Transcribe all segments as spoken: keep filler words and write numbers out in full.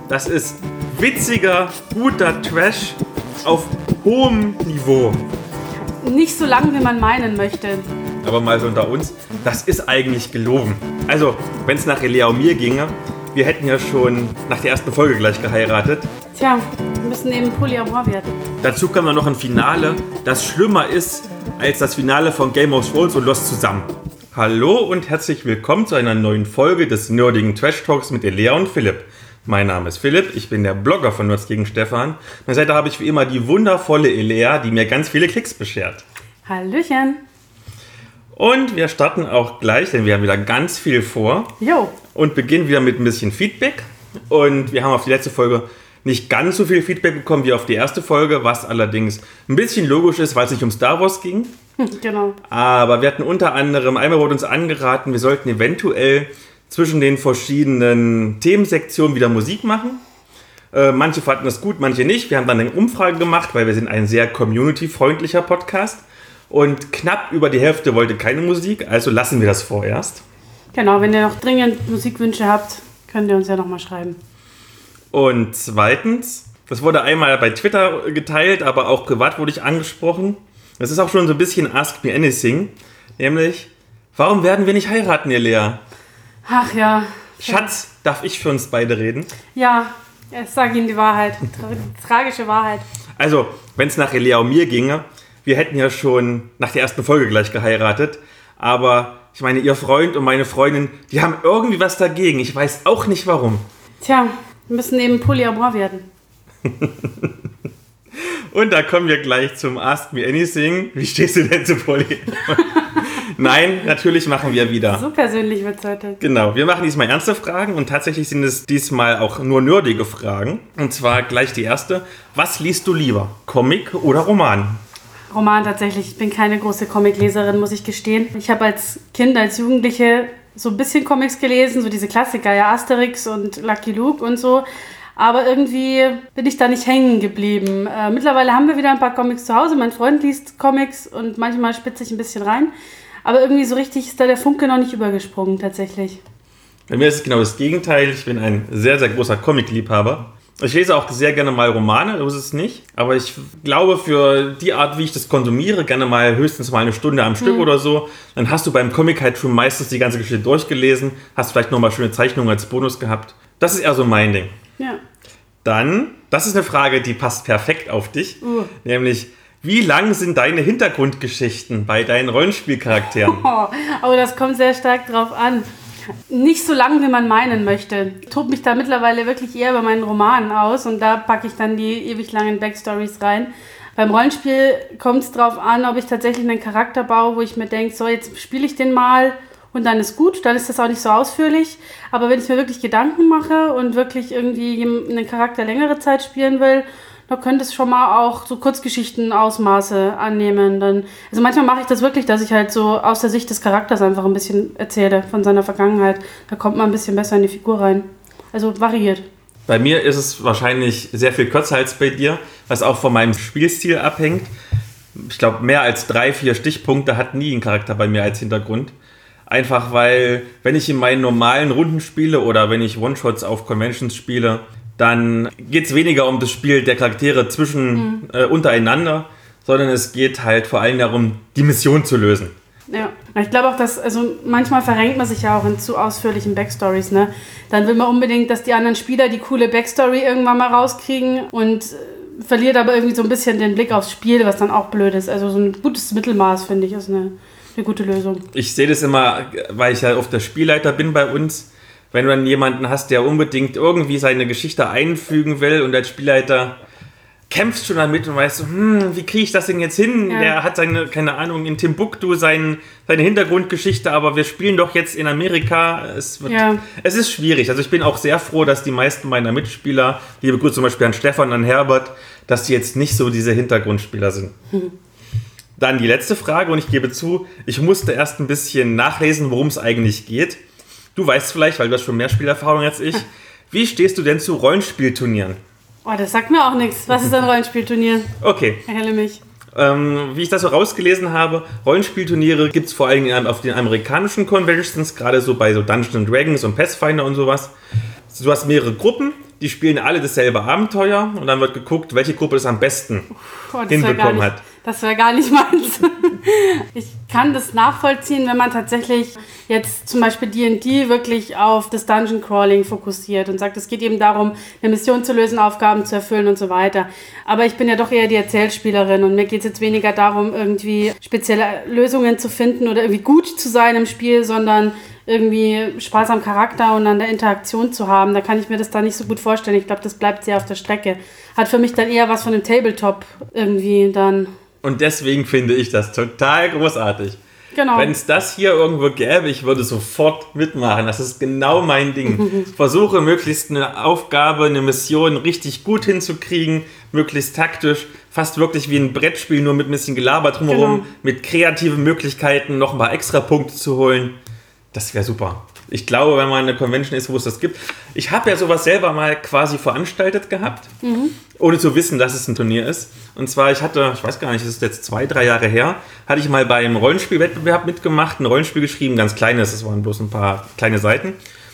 Das ist witziger, guter Trash auf hohem Niveau. Nicht so lang, wie man meinen möchte. Aber mal so unter uns, das ist eigentlich gelogen. Also, wenn es nach Elea und mir ginge, wir hätten ja schon nach der ersten Folge gleich geheiratet. Tja, wir müssen eben Polyamor werden. Dazu kam dann noch ein Finale, das schlimmer ist als das Finale von Game of Thrones und Lost zusammen. Hallo und herzlich willkommen zu einer neuen Folge des nerdigen Trash Talks mit Elea und Philipp. Mein Name ist Philipp, ich bin der Blogger von Nerds gegen Stefan. An der Seite habe ich wie immer die wundervolle Elea, die mir ganz viele Klicks beschert. Hallöchen. Und wir starten auch gleich, denn wir haben wieder ganz viel vor. Jo. Und beginnen wieder mit ein bisschen Feedback. Und wir haben auf die letzte Folge nicht ganz so viel Feedback bekommen wie auf die erste Folge, was allerdings ein bisschen logisch ist, weil es nicht um Star Wars ging. Genau. Aber wir hatten unter anderem, einmal wurde uns angeraten, wir sollten eventuell zwischen den verschiedenen Themensektionen wieder Musik machen. Äh, manche fanden das gut, manche nicht. Wir haben dann eine Umfrage gemacht, weil wir sind ein sehr community-freundlicher Podcast. Und knapp über die Hälfte wollte keine Musik, also lassen wir das vorerst. Genau, wenn ihr noch dringend Musikwünsche habt, könnt ihr uns ja nochmal schreiben. Und zweitens, das wurde einmal bei Twitter geteilt, aber auch privat wurde ich angesprochen. Das ist auch schon so ein bisschen Ask Me Anything, nämlich, warum werden wir nicht heiraten, Elea? Ach ja. Schatz, darf ich für uns beide reden? Ja, ich sage Ihnen die Wahrheit, die tragische Wahrheit. Also, wenn es nach Elea und mir ginge, wir hätten ja schon nach der ersten Folge gleich geheiratet, aber ich meine, ihr Freund und meine Freundin, die haben irgendwie was dagegen. Ich weiß auch nicht warum. Tja, wir müssen eben Polyamor werden. Und da kommen wir gleich zum Ask Me Anything. Wie stehst du denn zu Polyamor? Nein, natürlich machen wir wieder. So persönlich wird's heute. Genau, wir machen diesmal ernste Fragen und tatsächlich sind es diesmal auch nur nerdige Fragen. Und zwar gleich die erste. Was liest du lieber? Comic oder Roman? Roman tatsächlich. Ich bin keine große Comicleserin, muss ich gestehen. Ich habe als Kind, als Jugendliche so ein bisschen Comics gelesen, so diese Klassiker, ja, Asterix und Lucky Luke und so. Aber irgendwie bin ich da nicht hängen geblieben. Äh, mittlerweile haben wir wieder ein paar Comics zu Hause. Mein Freund liest Comics und manchmal spitze ich ein bisschen rein. Aber irgendwie so richtig ist da der Funke noch nicht übergesprungen, tatsächlich. Bei mir ist es genau das Gegenteil. Ich bin ein sehr, sehr großer Comic-Liebhaber. Ich lese auch sehr gerne mal Romane, so ist es nicht. Aber ich glaube, für die Art, wie ich das konsumiere, gerne mal höchstens mal eine Stunde am Stück hm. oder so. Dann hast du beim Comic halt schon meistens die ganze Geschichte durchgelesen, hast vielleicht nochmal schöne Zeichnungen als Bonus gehabt. Das ist eher so mein Ding. Ja. Dann, das ist eine Frage, die passt perfekt auf dich. Uh. Nämlich, wie lang sind deine Hintergrundgeschichten bei deinen Rollenspielcharakteren? Oh, aber das kommt sehr stark drauf an. Nicht so lang, wie man meinen möchte. Ich tobe mich da mittlerweile wirklich eher bei meinen Romanen aus und da packe ich dann die ewig langen Backstories rein. Beim Rollenspiel kommt es drauf an, ob ich tatsächlich einen Charakter baue, wo ich mir denke, so jetzt spiele ich den mal und dann ist gut, dann ist das auch nicht so ausführlich. Aber wenn ich mir wirklich Gedanken mache und wirklich irgendwie einen Charakter längere Zeit spielen will, da könnte es schon mal auch so Kurzgeschichten-Ausmaße annehmen. Dann, also manchmal mache ich das wirklich, dass ich halt so aus der Sicht des Charakters einfach ein bisschen erzähle von seiner Vergangenheit. Da kommt man ein bisschen besser in die Figur rein. Also variiert. Bei mir ist es wahrscheinlich sehr viel kürzer als bei dir, was auch von meinem Spielstil abhängt. Ich glaube, mehr als drei, vier Stichpunkte hat nie ein Charakter bei mir als Hintergrund. Einfach weil, wenn ich in meinen normalen Runden spiele oder wenn ich One-Shots auf Conventions spiele, dann geht es weniger um das Spiel der Charaktere zwischen mhm. äh, untereinander, sondern es geht halt vor allem darum, die Mission zu lösen. Ja, ich glaube auch, dass, also manchmal verrenkt man sich ja auch in zu ausführlichen Backstories, ne? Dann will man unbedingt, dass die anderen Spieler die coole Backstory irgendwann mal rauskriegen und äh, verliert aber irgendwie so ein bisschen den Blick aufs Spiel, was dann auch blöd ist. Also so ein gutes Mittelmaß, finde ich, ist eine, eine gute Lösung. Ich sehe das immer, weil ich ja oft der Spielleiter bin bei uns. Wenn du dann jemanden hast, der unbedingt irgendwie seine Geschichte einfügen will und als Spielleiter kämpfst schon damit und weißt so, hm, wie kriege ich das denn jetzt hin? Ja. Der hat seine, keine Ahnung, in Timbuktu sein, seine Hintergrundgeschichte, aber wir spielen doch jetzt in Amerika. Es, wird, ja. es ist schwierig. Also ich bin auch sehr froh, dass die meisten meiner Mitspieler, liebe Grüße zum Beispiel an Stefan, an Herbert, dass die jetzt nicht so diese Hintergrundspieler sind. Hm. Dann die letzte Frage und ich gebe zu, ich musste erst ein bisschen nachlesen, worum es eigentlich geht. Du weißt vielleicht, weil du hast schon mehr Spielerfahrung als ich, wie stehst du denn zu Rollenspielturnieren? Oh, das sagt mir auch nichts. Was ist ein Rollenspielturnier? Okay. Erhelle mich. Ähm, wie ich das so rausgelesen habe, Rollenspielturniere gibt es vor allem auf den amerikanischen Conventions, gerade so bei so Dungeons and Dragons und Pathfinder und sowas. Du hast mehrere Gruppen, die spielen alle dasselbe Abenteuer und dann wird geguckt, welche Gruppe es am besten oh, hinbekommen nicht, hat. Das wäre gar nicht meins. Ich kann das nachvollziehen, wenn man tatsächlich jetzt zum Beispiel D und D wirklich auf das Dungeon Crawling fokussiert und sagt, es geht eben darum, eine Mission zu lösen, Aufgaben zu erfüllen und so weiter. Aber ich bin ja doch eher die Erzählspielerin und mir geht es jetzt weniger darum, irgendwie spezielle Lösungen zu finden oder irgendwie gut zu sein im Spiel, sondern irgendwie Spaß am Charakter und an der Interaktion zu haben. Da kann ich mir das da nicht so gut vorstellen. Ich glaube, das bleibt sehr auf der Strecke. Hat für mich dann eher was von einem Tabletop irgendwie dann. Und deswegen finde ich das total großartig. Genau. Wenn es das hier irgendwo gäbe, ich würde sofort mitmachen. Das ist genau mein Ding. Versuche möglichst eine Aufgabe, eine Mission richtig gut hinzukriegen, möglichst taktisch, fast wirklich wie ein Brettspiel, nur mit ein bisschen Gelaber drumherum, genau. Mit kreativen Möglichkeiten noch ein paar extra Punkte zu holen. Das wäre super. Ich glaube, wenn man eine Convention ist, wo es das gibt. Ich habe ja sowas selber mal quasi veranstaltet gehabt, mhm. ohne zu wissen, dass es ein Turnier ist. Und zwar, ich hatte, ich weiß gar nicht, das ist jetzt zwei, drei Jahre her, hatte ich mal bei einem Rollenspielwettbewerb mitgemacht, ein Rollenspiel geschrieben, ganz kleines, das waren bloß ein paar kleine Seiten.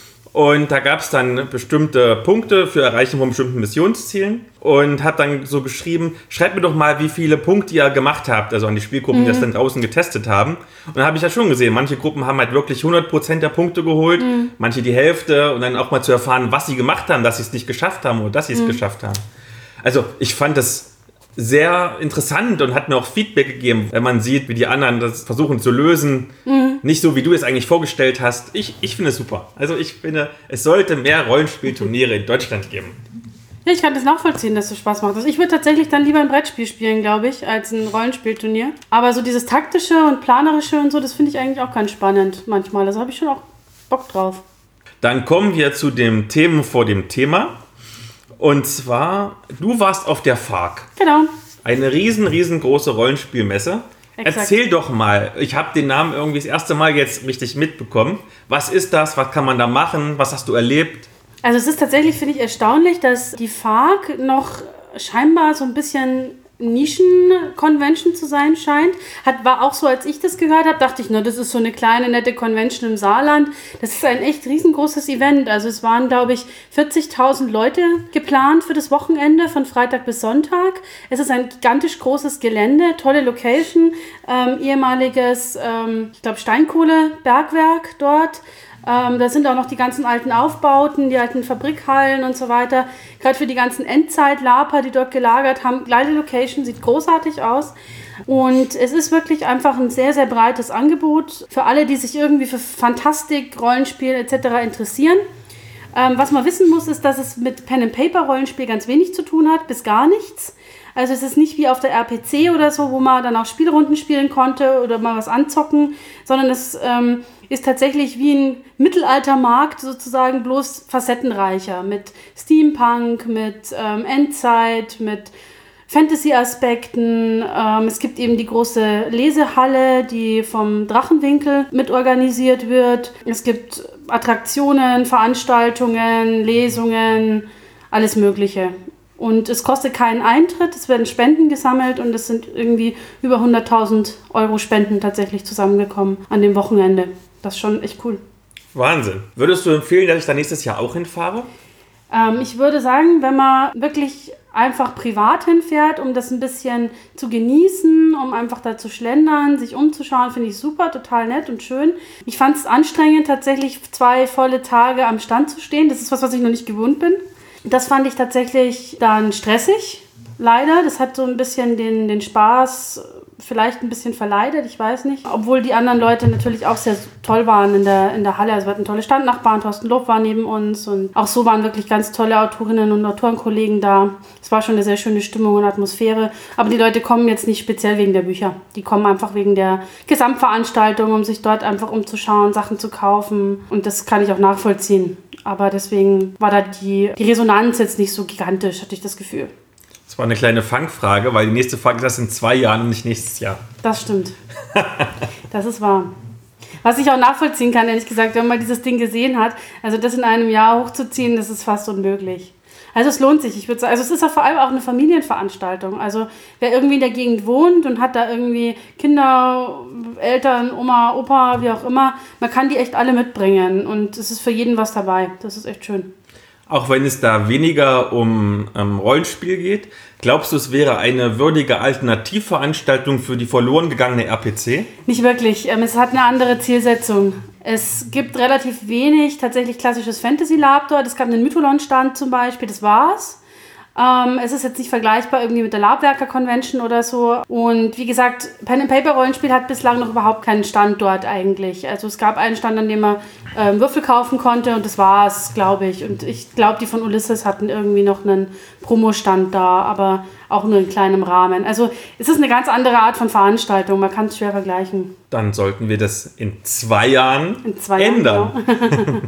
Und da gab es dann bestimmte Punkte für Erreichen von bestimmten Missionszielen und hat dann so geschrieben, schreibt mir doch mal, wie viele Punkte ihr gemacht habt, also an die Spielgruppen, die mhm. das dann draußen getestet haben. Und dann habe ich ja schon gesehen, manche Gruppen haben halt wirklich hundert Prozent der Punkte geholt, mhm. manche die Hälfte und dann auch mal zu erfahren, was sie gemacht haben, dass sie es nicht geschafft haben oder dass sie es mhm. geschafft haben. Also ich fand das sehr interessant und hat mir auch Feedback gegeben, wenn man sieht, wie die anderen das versuchen zu lösen. Mhm. Nicht so, wie du es eigentlich vorgestellt hast. Ich, ich finde es super. Also ich finde, es sollte mehr Rollenspielturniere in Deutschland geben. Ja, ich kann das nachvollziehen, dass es Spaß macht. Also ich würde tatsächlich dann lieber ein Brettspiel spielen, glaube ich, als ein Rollenspielturnier. Aber so dieses taktische und planerische und so, das finde ich eigentlich auch ganz spannend manchmal. Also habe ich schon auch Bock drauf. Dann kommen wir zu dem Themen vor dem Thema. Und zwar, du warst auf der F A Q. Genau. Eine riesen, riesengroße Rollenspielmesse. Exakt. Erzähl doch mal, ich habe den Namen irgendwie das erste Mal jetzt richtig mitbekommen. Was ist das? Was kann man da machen? Was hast du erlebt? Also es ist tatsächlich, finde ich, erstaunlich, dass die F A Q noch scheinbar so ein bisschen Nischen-Convention zu sein scheint. Hat, war auch so, als ich das gehört habe, dachte ich, na, das ist so eine kleine, nette Convention im Saarland. Das ist ein echt riesengroßes Event. Also es waren, glaube ich, vierzigtausend Leute geplant für das Wochenende von Freitag bis Sonntag. Es ist ein gigantisch großes Gelände, tolle Location, ähm, ehemaliges, ähm, ich glaube, Steinkohlebergwerk dort. Ähm, da sind auch noch die ganzen alten Aufbauten, die alten Fabrikhallen und so weiter. Gerade für die ganzen Endzeit-Laper, die dort gelagert haben. Gleiche Location, sieht großartig aus. Und es ist wirklich einfach ein sehr, sehr breites Angebot für alle, die sich irgendwie für Fantastik, Rollenspiel et cetera interessieren. Ähm, was man wissen muss, ist, dass es mit Pen-and-Paper-Rollenspiel ganz wenig zu tun hat, bis gar nichts. Also es ist nicht wie auf der R P C oder so, wo man dann auch Spielrunden spielen konnte oder mal was anzocken, sondern es ähm, ist tatsächlich wie ein Mittelaltermarkt sozusagen, bloß facettenreicher. Mit Steampunk, mit ähm, Endzeit, mit Fantasy-Aspekten. Ähm, es gibt eben die große Lesehalle, die vom Drachenwinkel mit organisiert wird. Es gibt Attraktionen, Veranstaltungen, Lesungen, alles Mögliche. Und es kostet keinen Eintritt, es werden Spenden gesammelt und es sind irgendwie über hunderttausend Euro Spenden tatsächlich zusammengekommen an dem Wochenende. Das ist schon echt cool. Wahnsinn. Würdest du empfehlen, dass ich da nächstes Jahr auch hinfahre? Ähm, ich würde sagen, wenn man wirklich einfach privat hinfährt, um das ein bisschen zu genießen, um einfach da zu schlendern, sich umzuschauen, finde ich super, total nett und schön. Ich fand es anstrengend, tatsächlich zwei volle Tage am Stand zu stehen. Das ist was, was ich noch nicht gewohnt bin. Das fand ich tatsächlich dann stressig, leider. Das hat so ein bisschen den, den Spaß vielleicht ein bisschen verleidet, ich weiß nicht. Obwohl die anderen Leute natürlich auch sehr toll waren in der, in der Halle. Also wir hatten tolle Standnachbarn, Thorsten Lob war neben uns und auch so waren wirklich ganz tolle Autorinnen und Autorenkollegen da. Es war schon eine sehr schöne Stimmung und Atmosphäre. Aber die Leute kommen jetzt nicht speziell wegen der Bücher. Die kommen einfach wegen der Gesamtveranstaltung, um sich dort einfach umzuschauen, Sachen zu kaufen. Und das kann ich auch nachvollziehen. Aber deswegen war da die, die Resonanz jetzt nicht so gigantisch, hatte ich das Gefühl. Das war eine kleine Fangfrage, weil die nächste Frage ist erst in zwei Jahren und nicht nächstes Jahr. Das stimmt. Das ist wahr. Was ich auch nachvollziehen kann, ehrlich gesagt, wenn man dieses Ding gesehen hat, also das in einem Jahr hochzuziehen, das ist fast unmöglich. Also es lohnt sich, ich würde sagen. Also es ist ja vor allem auch eine Familienveranstaltung. Also wer irgendwie in der Gegend wohnt und hat da irgendwie Kinder, Eltern, Oma, Opa, wie auch immer, man kann die echt alle mitbringen und es ist für jeden was dabei. Das ist echt schön. Auch wenn es da weniger um ähm, Rollenspiel geht, glaubst du, es wäre eine würdige Alternativveranstaltung für die verloren gegangene R P C? Nicht wirklich. Ähm, es hat eine andere Zielsetzung. Es gibt relativ wenig tatsächlich klassisches Fantasy Lab dort. Es gab einen Mytholon-Stand zum Beispiel, das war's. Ähm, es ist jetzt nicht vergleichbar irgendwie mit der Labwerker Convention oder so. Und wie gesagt, Pen-and-Paper-Rollenspiel hat bislang noch überhaupt keinen Stand dort eigentlich. Also es gab einen Stand, an dem man ähm, Würfel kaufen konnte und das war's, glaube ich. Und ich glaube, die von Ulysses hatten irgendwie noch einen Promo-Stand da, aber auch nur in kleinem Rahmen. Also es ist eine ganz andere Art von Veranstaltung. Man kann es schwer vergleichen. Dann sollten wir das in zwei Jahren in zwei ändern. Jahren, genau.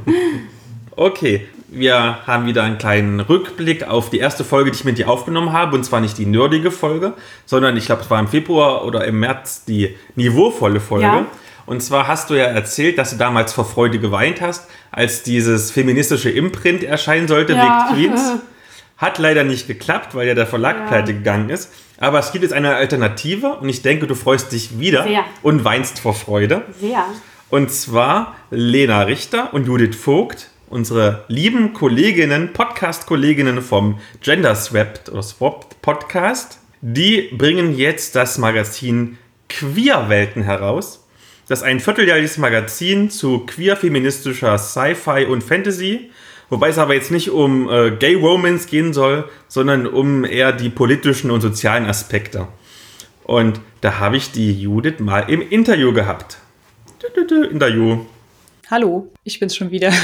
Okay. Wir haben wieder einen kleinen Rückblick auf die erste Folge, die ich mit dir aufgenommen habe. Und zwar nicht die nerdige Folge, sondern ich glaube, es war im Februar oder im März die niveauvolle Folge. Ja. Und zwar hast du ja erzählt, dass du damals vor Freude geweint hast, als dieses feministische Imprint erscheinen sollte, ja. Big Tweens. Hat leider nicht geklappt, weil ja der Verlag ja. pleite gegangen ist. Aber es gibt jetzt eine Alternative und ich denke, du freust dich wieder Sehr. und weinst vor Freude. Sehr. Und zwar Lena Richter und Judith Vogt, unsere lieben Kolleginnen, Podcast-Kolleginnen vom Gender Swapped oder Swapped Podcast, die bringen jetzt das Magazin Queer-Welten heraus. Das ist ein vierteljährliches Magazin zu queer-feministischer Sci-Fi und Fantasy, wobei es aber jetzt nicht um äh, Gay-Romance gehen soll, sondern um eher die politischen und sozialen Aspekte. Und da habe ich die Judith mal im Interview gehabt. Interview. Hallo, ich bin's schon wieder.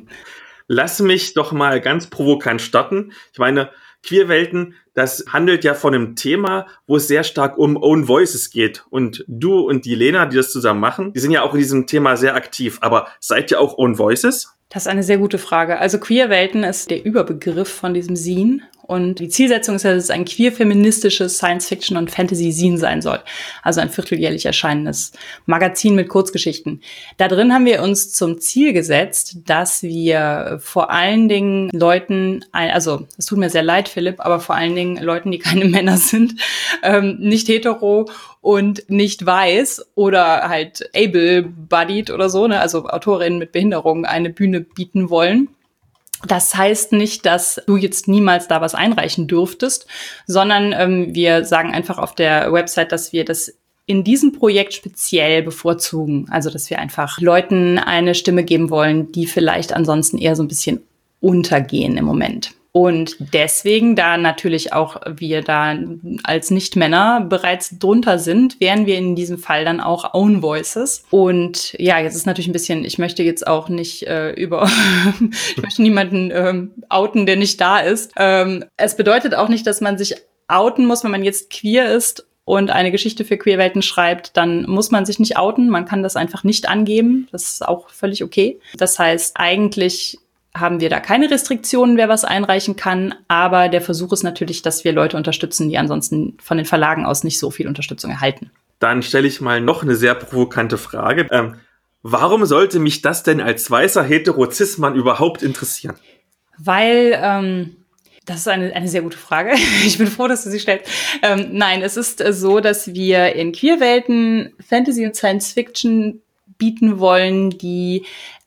Lass mich doch mal ganz provokant starten. Ich meine, Queerwelten, das handelt ja von einem Thema, wo es sehr stark um Own Voices geht. Und du und die Lena, die das zusammen machen, die sind ja auch in diesem Thema sehr aktiv. Aber seid ihr auch Own Voices? Das ist eine sehr gute Frage. Also Queerwelten ist der Überbegriff von diesem Zine. Und die Zielsetzung ist ja, dass es ein queer-feministisches Science-Fiction- und Fantasy-Zine sein soll. Also ein vierteljährlich erscheinendes Magazin mit Kurzgeschichten. Da drin haben wir uns zum Ziel gesetzt, dass wir vor allen Dingen Leuten, also es tut mir sehr leid, Philipp, aber vor allen Dingen Leuten, die keine Männer sind, ähm, nicht hetero und nicht weiß oder halt able-bodied oder so, ne, also Autorinnen mit Behinderung, eine Bühne bieten wollen. Das heißt nicht, dass du jetzt niemals da was einreichen dürftest, sondern ähm, wir sagen einfach auf der Website, dass wir das in diesem Projekt speziell bevorzugen. Also, dass wir einfach Leuten eine Stimme geben wollen, die vielleicht ansonsten eher so ein bisschen untergehen im Moment. Und deswegen, da natürlich auch wir da als Nicht-Männer bereits drunter sind, wären wir in diesem Fall dann auch Own Voices. Und ja, jetzt ist natürlich ein bisschen, ich möchte jetzt auch nicht äh, über, ich möchte niemanden ähm, outen, der nicht da ist. Ähm, es bedeutet auch nicht, dass man sich outen muss, wenn man jetzt queer ist und eine Geschichte für Queerwelten schreibt, dann muss man sich nicht outen. Man kann das einfach nicht angeben. Das ist auch völlig okay. Das heißt, eigentlich haben wir da keine Restriktionen, wer was einreichen kann. Aber der Versuch ist natürlich, dass wir Leute unterstützen, die ansonsten von den Verlagen aus nicht so viel Unterstützung erhalten. Dann stelle ich mal noch eine sehr provokante Frage. Ähm, warum sollte mich das denn als weißer Hetero-Cis-Mann überhaupt interessieren? Weil, ähm, das ist eine, eine sehr gute Frage. Ich bin froh, dass du sie stellst. Ähm, nein, es ist äh, so, dass wir in Queerwelten Fantasy und Science Fiction bieten wollen, die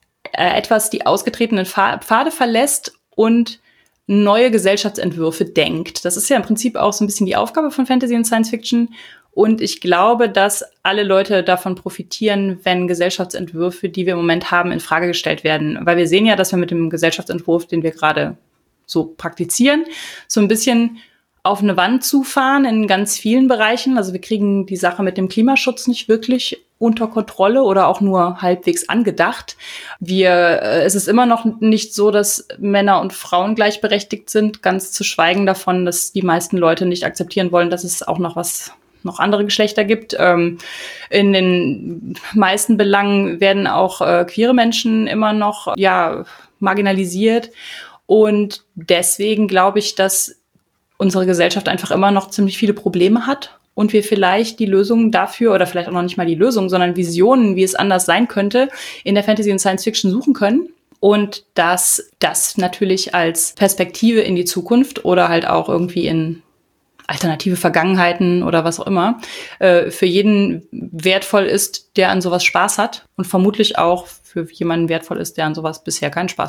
etwas die ausgetretenen Pfade verlässt und neue Gesellschaftsentwürfe denkt. Das ist ja im Prinzip auch so ein bisschen die Aufgabe von Fantasy und Science Fiction. Und ich glaube, dass alle Leute davon profitieren, wenn Gesellschaftsentwürfe, die wir im Moment haben, in Frage gestellt werden. Weil wir sehen ja, dass wir mit dem Gesellschaftsentwurf, den wir gerade so praktizieren, so ein bisschen auf eine Wand zufahren in ganz vielen Bereichen. Also wir kriegen die Sache mit dem Klimaschutz nicht wirklich unter Kontrolle oder auch nur halbwegs angedacht. Wir, äh, es ist immer noch nicht so, dass Männer und Frauen gleichberechtigt sind, ganz zu schweigen davon, dass die meisten Leute nicht akzeptieren wollen, dass es auch noch was, noch andere Geschlechter gibt. Ähm, in den meisten Belangen werden auch äh, queere Menschen immer noch, ja, marginalisiert. Und deswegen glaube ich, dass unsere Gesellschaft einfach immer noch ziemlich viele Probleme hat und wir vielleicht die Lösungen dafür oder vielleicht auch noch nicht mal die Lösung, sondern Visionen, wie es anders sein könnte, in der Fantasy und Science Fiction suchen können. Und dass das natürlich als Perspektive in die Zukunft oder halt auch irgendwie in alternative Vergangenheiten oder was auch immer, äh, für jeden wertvoll ist, der an sowas Spaß hat und vermutlich auch für jemanden wertvoll ist, der an sowas bisher keinen Spaß hat.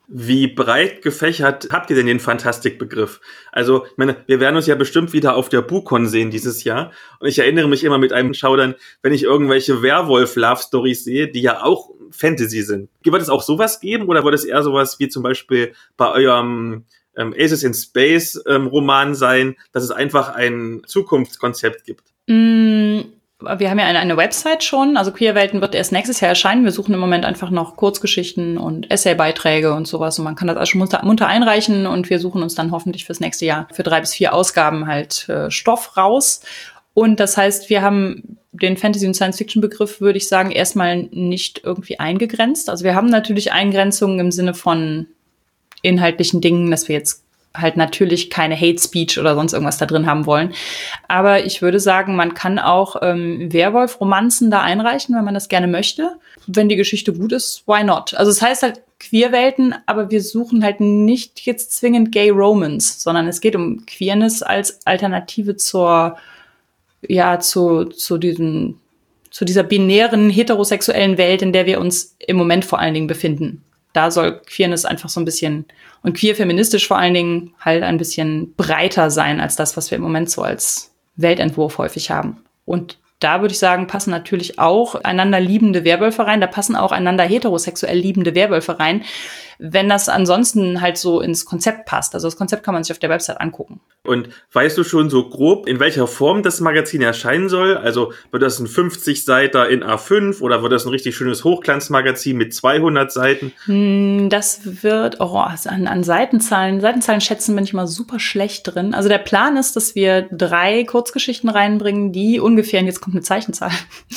Wie breit gefächert habt ihr denn den Fantastikbegriff? Also, ich meine, wir werden uns ja bestimmt wieder auf der BuCon sehen dieses Jahr. Und ich erinnere mich immer mit einem Schaudern, wenn ich irgendwelche Werwolf-Love-Stories sehe, die ja auch Fantasy sind. Wird es auch sowas geben oder wird es eher sowas wie zum Beispiel bei eurem ähm, Aces in Space ähm, Roman sein, dass es einfach ein Zukunftskonzept gibt? Mm. Wir haben ja eine, eine Website schon, also Queerwelten wird erst nächstes Jahr erscheinen. Wir suchen im Moment einfach noch Kurzgeschichten und Essaybeiträge und sowas. Und man kann das also schon munter, munter einreichen und wir suchen uns dann hoffentlich fürs nächste Jahr für drei bis vier Ausgaben halt äh, Stoff raus. Und das heißt, wir haben den Fantasy- und Science-Fiction-Begriff, würde ich sagen, erstmal nicht irgendwie eingegrenzt. Also wir haben natürlich Eingrenzungen im Sinne von inhaltlichen Dingen, dass wir jetzt halt natürlich keine Hate Speech oder sonst irgendwas da drin haben wollen. Aber ich würde sagen, man kann auch ähm, Werwolf-Romanzen da einreichen, wenn man das gerne möchte. Wenn die Geschichte gut ist, why not? Also es heißt halt Queerwelten, aber wir suchen halt nicht jetzt zwingend Gay Romance, sondern es geht um Queerness als Alternative zur, ja, zu, zu diesem, zu dieser binären, heterosexuellen Welt, in der wir uns im Moment vor allen Dingen befinden. Da soll Queerness einfach so ein bisschen und queer-feministisch vor allen Dingen halt ein bisschen breiter sein als das, was wir im Moment so als Weltentwurf häufig haben. Und da würde ich sagen, passen natürlich auch einander liebende Werwölfe rein. Da passen auch einander heterosexuell liebende Werwölfe rein, wenn das ansonsten halt so ins Konzept passt. Also das Konzept kann man sich auf der Website angucken. Und weißt du schon so grob, in welcher Form das Magazin erscheinen soll? Also wird das ein fünfzig-Seiter in A fünf oder wird das ein richtig schönes Hochglanzmagazin mit zweihundert Seiten? Das wird, oh, an, an Seitenzahlen, Seitenzahlen schätzen bin ich mal super schlecht drin. Also der Plan ist, dass wir drei Kurzgeschichten reinbringen, die ungefähr, und jetzt kommt eine Zeichenzahl,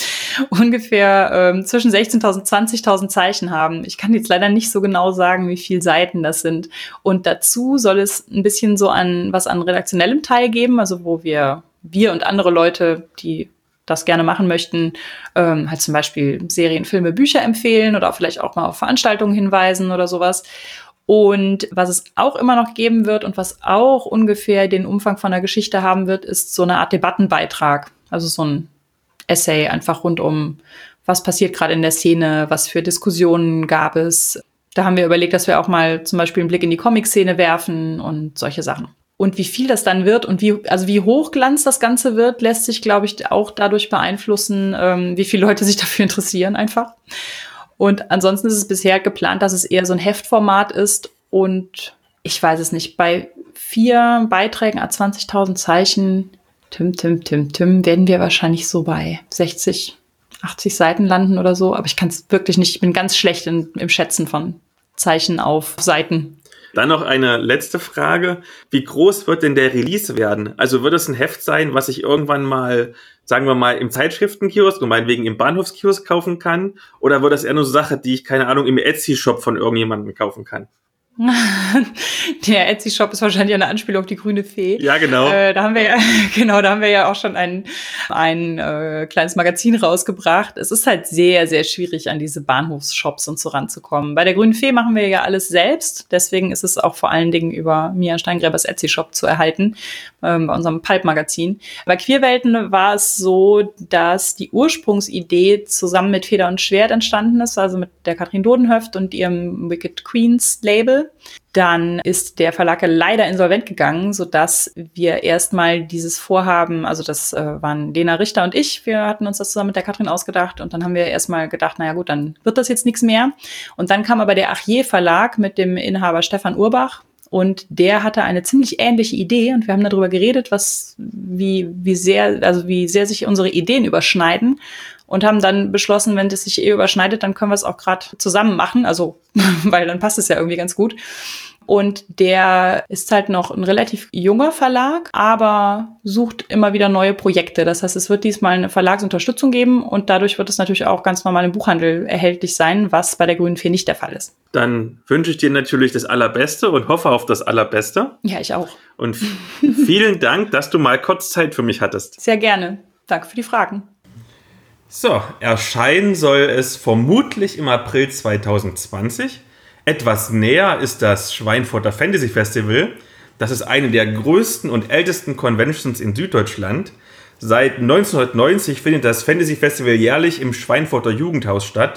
ungefähr ähm, zwischen sechzehntausend und zwanzigtausend Zeichen haben. Ich kann jetzt leider nicht so genau sagen, wie viele Seiten das sind. Und dazu soll es ein bisschen so an was an redaktionellem Teil geben, also wo wir, wir und andere Leute, die das gerne machen möchten, ähm, halt zum Beispiel Serien, Filme, Bücher empfehlen oder vielleicht auch mal auf Veranstaltungen hinweisen oder sowas. Und was es auch immer noch geben wird und was auch ungefähr den Umfang von der Geschichte haben wird, ist so eine Art Debattenbeitrag. Also so ein Essay einfach rund um, was passiert gerade in der Szene, was für Diskussionen gab es. Da haben wir überlegt, dass wir auch mal zum Beispiel einen Blick in die Comic-Szene werfen und solche Sachen. Und wie viel das dann wird und wie, also wie hochglanz das Ganze wird, lässt sich, glaube ich, auch dadurch beeinflussen, ähm, wie viele Leute sich dafür interessieren einfach. Und ansonsten ist es bisher geplant, dass es eher so ein Heftformat ist. Und ich weiß es nicht, bei vier Beiträgen à zwanzigtausend Zeichen, Tim, Tim, Tim, Tim, werden wir wahrscheinlich so bei sechzig, achtzig Seiten landen oder so. Aber ich kann es wirklich nicht, ich bin ganz schlecht in, im Schätzen von Zeichen auf Seiten. Dann noch eine letzte Frage. Wie groß wird denn der Release werden? Also wird es ein Heft sein, was ich irgendwann mal, sagen wir mal, im Zeitschriftenkiosk und meinetwegen im Bahnhofskiosk kaufen kann? Oder wird das eher nur so Sache, die ich, keine Ahnung, im Etsy-Shop von irgendjemandem kaufen kann? Der Etsy-Shop ist wahrscheinlich eine Anspielung auf die grüne Fee. Ja, genau. Äh, da haben wir ja, genau, da haben wir ja auch schon ein, ein äh, kleines Magazin rausgebracht. Es ist halt sehr, sehr schwierig, an diese Bahnhofsshops und so ranzukommen. Bei der grünen Fee machen wir ja alles selbst. Deswegen ist es auch vor allen Dingen über Mia Steingräbers Etsy-Shop zu erhalten, ähm, bei unserem Pulp-Magazin. Bei Queerwelten war es so, dass die Ursprungsidee zusammen mit Feder und Schwert entstanden ist, also mit der Katrin Dodenhöft und ihrem Wicked Queens Label. Dann ist der Verlag leider insolvent gegangen, sodass wir erstmal dieses Vorhaben, also das äh, waren Lena Richter und ich, wir hatten uns das zusammen mit der Katrin ausgedacht und dann haben wir erstmal gedacht, naja gut, dann wird das jetzt nichts mehr. Und dann kam aber der Achier Verlag mit dem Inhaber Stefan Urbach und der hatte eine ziemlich ähnliche Idee und wir haben darüber geredet, was, wie, wie sehr, also wie sehr sich unsere Ideen überschneiden. Und haben dann beschlossen, wenn das sich eh überschneidet, dann können wir es auch gerade zusammen machen. Also, weil dann passt es ja irgendwie ganz gut. Und der ist halt noch ein relativ junger Verlag, aber sucht immer wieder neue Projekte. Das heißt, es wird diesmal eine Verlagsunterstützung geben und dadurch wird es natürlich auch ganz normal im Buchhandel erhältlich sein, was bei der grünen Fee nicht der Fall ist. Dann wünsche ich dir natürlich das Allerbeste und hoffe auf das Allerbeste. Ja, ich auch. Und vielen Dank, dass du mal kurz Zeit für mich hattest. Sehr gerne. Danke für die Fragen. So, erscheinen soll es vermutlich im April zwanzig zwanzig. Etwas näher ist das Schweinfurter Fantasy Festival. Das ist eine der größten und ältesten Conventions in Süddeutschland. Seit neunzehnhundertneunzig findet das Fantasy Festival jährlich im Schweinfurter Jugendhaus statt.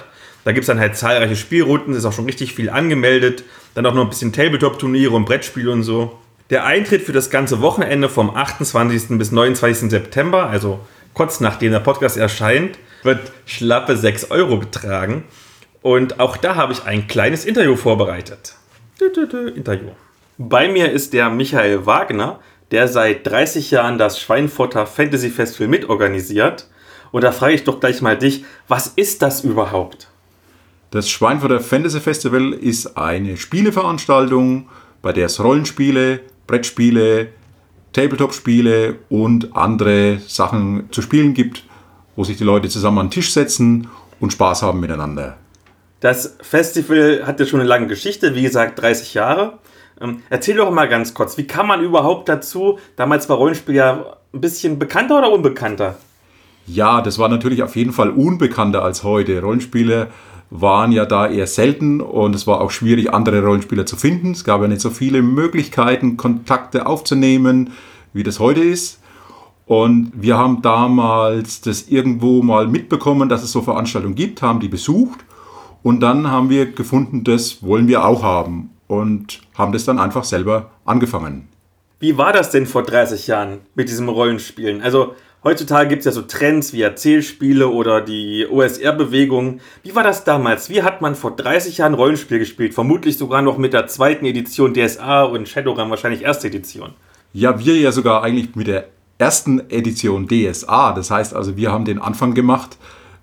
Da gibt es dann halt zahlreiche Spielrunden, ist auch schon richtig viel angemeldet. Dann auch noch ein bisschen Tabletop-Turniere und Brettspiele und so. Der Eintritt für das ganze Wochenende vom achtundzwanzigsten bis neunundzwanzigsten September, also kurz nachdem der Podcast erscheint, wird schlappe sechs Euro betragen. Und auch da habe ich ein kleines Interview vorbereitet. Interview. Bei mir ist der Michael Wagner, der seit dreißig Jahren das Schweinfurter Fantasy Festival mitorganisiert. Und da frage ich doch gleich mal dich, was ist das überhaupt? Das Schweinfurter Fantasy Festival ist eine Spieleveranstaltung, bei der es Rollenspiele, Brettspiele, Tabletop-Spiele und andere Sachen zu spielen gibt, wo sich die Leute zusammen an den Tisch setzen und Spaß haben miteinander. Das Festival hat ja schon eine lange Geschichte, wie gesagt dreißig Jahre. Ähm, erzähl doch mal ganz kurz, wie kam man überhaupt dazu? Damals war Rollenspiel ja ein bisschen bekannter oder unbekannter? Ja, das war natürlich auf jeden Fall unbekannter als heute. Rollenspiele waren ja da eher selten und es war auch schwierig, andere Rollenspieler zu finden. Es gab ja nicht so viele Möglichkeiten, Kontakte aufzunehmen, wie das heute ist. Und wir haben damals das irgendwo mal mitbekommen, dass es so Veranstaltungen gibt, haben die besucht. Und dann haben wir gefunden, das wollen wir auch haben und haben das dann einfach selber angefangen. Wie war das denn vor dreißig Jahren mit diesem Rollenspielen? Also heutzutage gibt es ja so Trends wie Erzählspiele oder die O S R-Bewegung. Wie war das damals? Wie hat man vor dreißig Jahren Rollenspiel gespielt? Vermutlich sogar noch mit der zweiten Edition D S A und Shadowrun wahrscheinlich erste Edition. Ja, wir ja sogar eigentlich mit der ersten Edition D S A. Das heißt also, wir haben den Anfang gemacht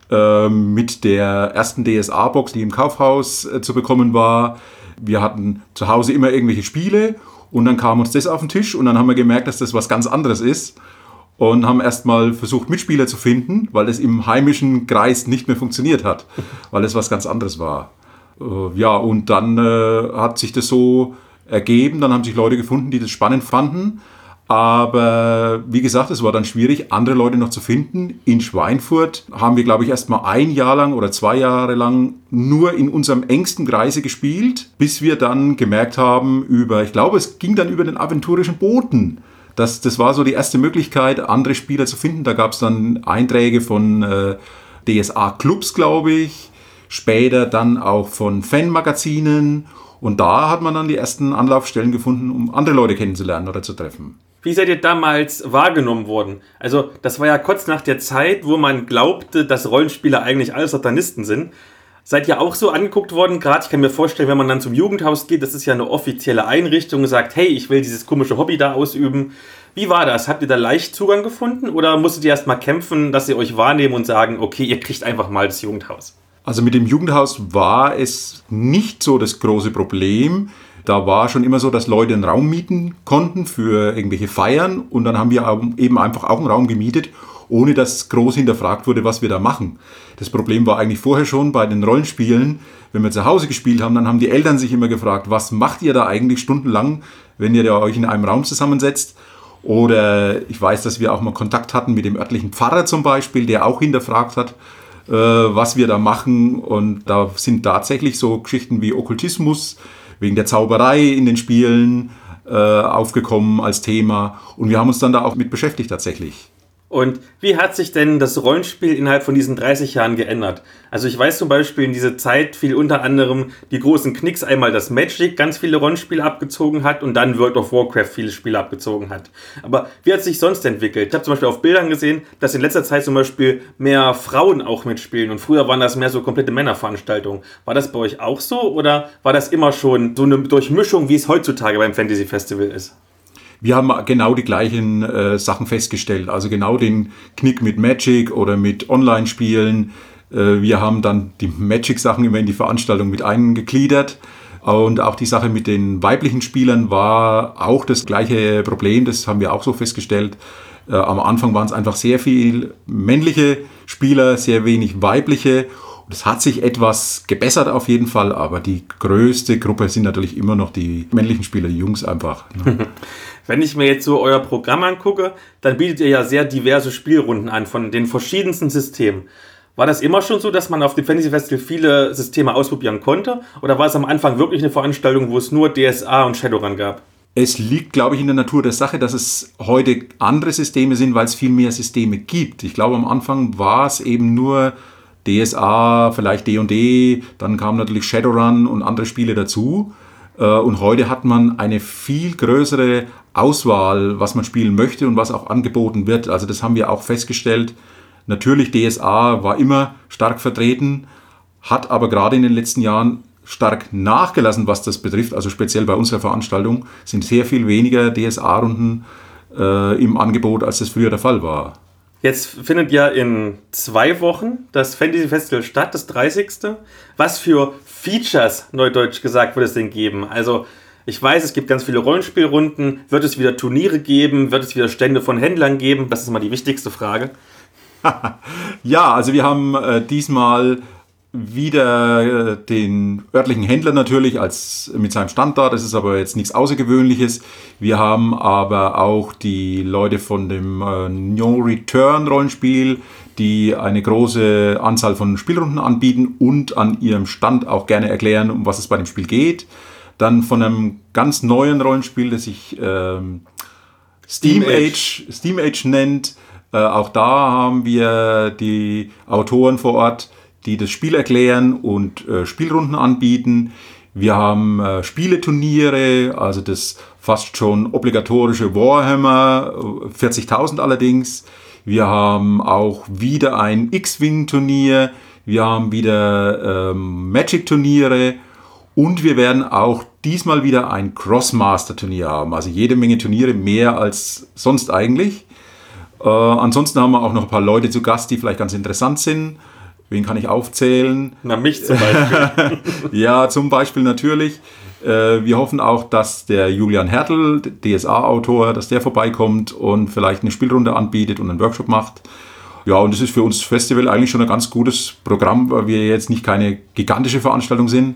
mit der ersten D S A-Box, die im Kaufhaus äh, zu bekommen war. Wir hatten zu Hause immer irgendwelche Spiele und dann kam uns das auf den Tisch und dann haben wir gemerkt, dass das was ganz anderes ist und haben erstmal versucht, Mitspieler zu finden, weil es im heimischen Kreis nicht mehr funktioniert hat, weil es was ganz anderes war. Äh, ja, und dann äh, hat sich das so ergeben, dann haben sich Leute gefunden, die das spannend fanden. Aber wie gesagt, es war dann schwierig, andere Leute noch zu finden. In Schweinfurt haben wir, glaube ich, erst mal ein Jahr lang oder zwei Jahre lang nur in unserem engsten Kreise gespielt, bis wir dann gemerkt haben über, ich glaube, es ging dann über den aventurischen Boten. Das, das war so die erste Möglichkeit, andere Spieler zu finden. Da gab es dann Einträge von äh, D S A-Clubs, glaube ich, später dann auch von Fanmagazinen. Und da hat man dann die ersten Anlaufstellen gefunden, um andere Leute kennenzulernen oder zu treffen. Wie seid ihr damals wahrgenommen worden? Also das war ja kurz nach der Zeit, wo man glaubte, dass Rollenspieler eigentlich alles Satanisten sind. Seid ihr auch so angeguckt worden? Gerade ich kann mir vorstellen, wenn man dann zum Jugendhaus geht, das ist ja eine offizielle Einrichtung und sagt, hey, ich will dieses komische Hobby da ausüben. Wie war das? Habt ihr da leicht Zugang gefunden oder musstet ihr erst mal kämpfen, dass sie euch wahrnehmen und sagen, okay, ihr kriegt einfach mal das Jugendhaus? Also mit dem Jugendhaus war es nicht so das große Problem. Da war schon immer so, dass Leute einen Raum mieten konnten für irgendwelche Feiern und dann haben wir eben einfach auch einen Raum gemietet, ohne dass groß hinterfragt wurde, was wir da machen. Das Problem war eigentlich vorher schon bei den Rollenspielen, wenn wir zu Hause gespielt haben, dann haben die Eltern sich immer gefragt, was macht ihr da eigentlich stundenlang, wenn ihr da euch in einem Raum zusammensetzt? Oder ich weiß, dass wir auch mal Kontakt hatten mit dem örtlichen Pfarrer zum Beispiel, der auch hinterfragt hat, äh, was wir da machen. Und da sind tatsächlich so Geschichten wie Okkultismus, wegen der Zauberei in den Spielen äh, aufgekommen als Thema. Und wir haben uns dann da auch mit beschäftigt tatsächlich. Und wie hat sich denn das Rollenspiel innerhalb von diesen dreißig Jahren geändert? Also ich weiß zum Beispiel, in diese Zeit fiel unter anderem die großen Knicks, einmal dass Magic ganz viele Rollenspiele abgezogen hat und dann World of Warcraft viele Spiele abgezogen hat. Aber wie hat sich sonst entwickelt? Ich habe zum Beispiel auf Bildern gesehen, dass in letzter Zeit zum Beispiel mehr Frauen auch mitspielen und früher waren das mehr so komplette Männerveranstaltungen. War das bei euch auch so oder war das immer schon so eine Durchmischung, wie es heutzutage beim Fantasy Festival ist? Wir haben genau die gleichen äh, Sachen festgestellt, also genau den Knick mit Magic oder mit Online-Spielen. Äh, wir haben dann die Magic-Sachen immer in die Veranstaltung mit eingegliedert und auch die Sache mit den weiblichen Spielern war auch das gleiche Problem, das haben wir auch so festgestellt. Äh, am Anfang waren es einfach sehr viel männliche Spieler, sehr wenig weibliche. Das hat sich etwas gebessert auf jeden Fall, aber die größte Gruppe sind natürlich immer noch die männlichen Spieler, die Jungs einfach. Ne? Wenn ich mir jetzt so euer Programm angucke, dann bietet ihr ja sehr diverse Spielrunden an von den verschiedensten Systemen. War das immer schon so, dass man auf dem Fantasy Festival viele Systeme ausprobieren konnte? Oder war es am Anfang wirklich eine Veranstaltung, wo es nur D S A und Shadowrun gab? Es liegt, glaube ich, in der Natur der Sache, dass es heute andere Systeme sind, weil es viel mehr Systeme gibt. Ich glaube, am Anfang war es eben nur D S A, vielleicht D und D, dann kam natürlich Shadowrun und andere Spiele dazu. Und heute hat man eine viel größere Auswahl, was man spielen möchte und was auch angeboten wird. Also das haben wir auch festgestellt. Natürlich, D S A war immer stark vertreten, hat aber gerade in den letzten Jahren stark nachgelassen, was das betrifft. Also speziell bei unserer Veranstaltung sind sehr viel weniger D S A-Runden äh, im Angebot, als das früher der Fall war. Jetzt findet ja in zwei Wochen das Fantasy Festival statt, das dreißigste. Was für Features, neudeutsch gesagt, wird es denn geben? Also ich weiß, es gibt ganz viele Rollenspielrunden. Wird es wieder Turniere geben? Wird es wieder Stände von Händlern geben? Das ist mal die wichtigste Frage. Ja, also wir haben äh, diesmal wieder den örtlichen Händler natürlich als mit seinem Stand da, das ist aber jetzt nichts Außergewöhnliches. Wir haben aber auch die Leute von dem äh, No Return Rollenspiel, die eine große Anzahl von Spielrunden anbieten und an ihrem Stand auch gerne erklären, um was es bei dem Spiel geht. Dann von einem ganz neuen Rollenspiel, das sich ähm, Steam Age, Steam Age nennt. Äh, auch da haben wir die Autoren vor Ort, die das Spiel erklären und äh, Spielrunden anbieten. Wir haben äh, Spieleturniere, also das fast schon obligatorische Warhammer, vierzigtausend allerdings. Wir haben auch wieder ein X-Wing-Turnier. Wir haben wieder ähm, Magic-Turniere. Und wir werden auch diesmal wieder ein Crossmaster-Turnier haben. Also jede Menge Turniere, mehr als sonst eigentlich. Äh, ansonsten haben wir auch noch ein paar Leute zu Gast, die vielleicht ganz interessant sind. Wen kann ich aufzählen? Na, mich zum Beispiel. Ja, zum Beispiel natürlich. Äh, wir hoffen auch, dass der Julian Hertel, D S A-Autor, dass der vorbeikommt und vielleicht eine Spielrunde anbietet und einen Workshop macht. Ja, und das ist für uns Festival eigentlich schon ein ganz gutes Programm, weil wir jetzt nicht keine gigantische Veranstaltung sind.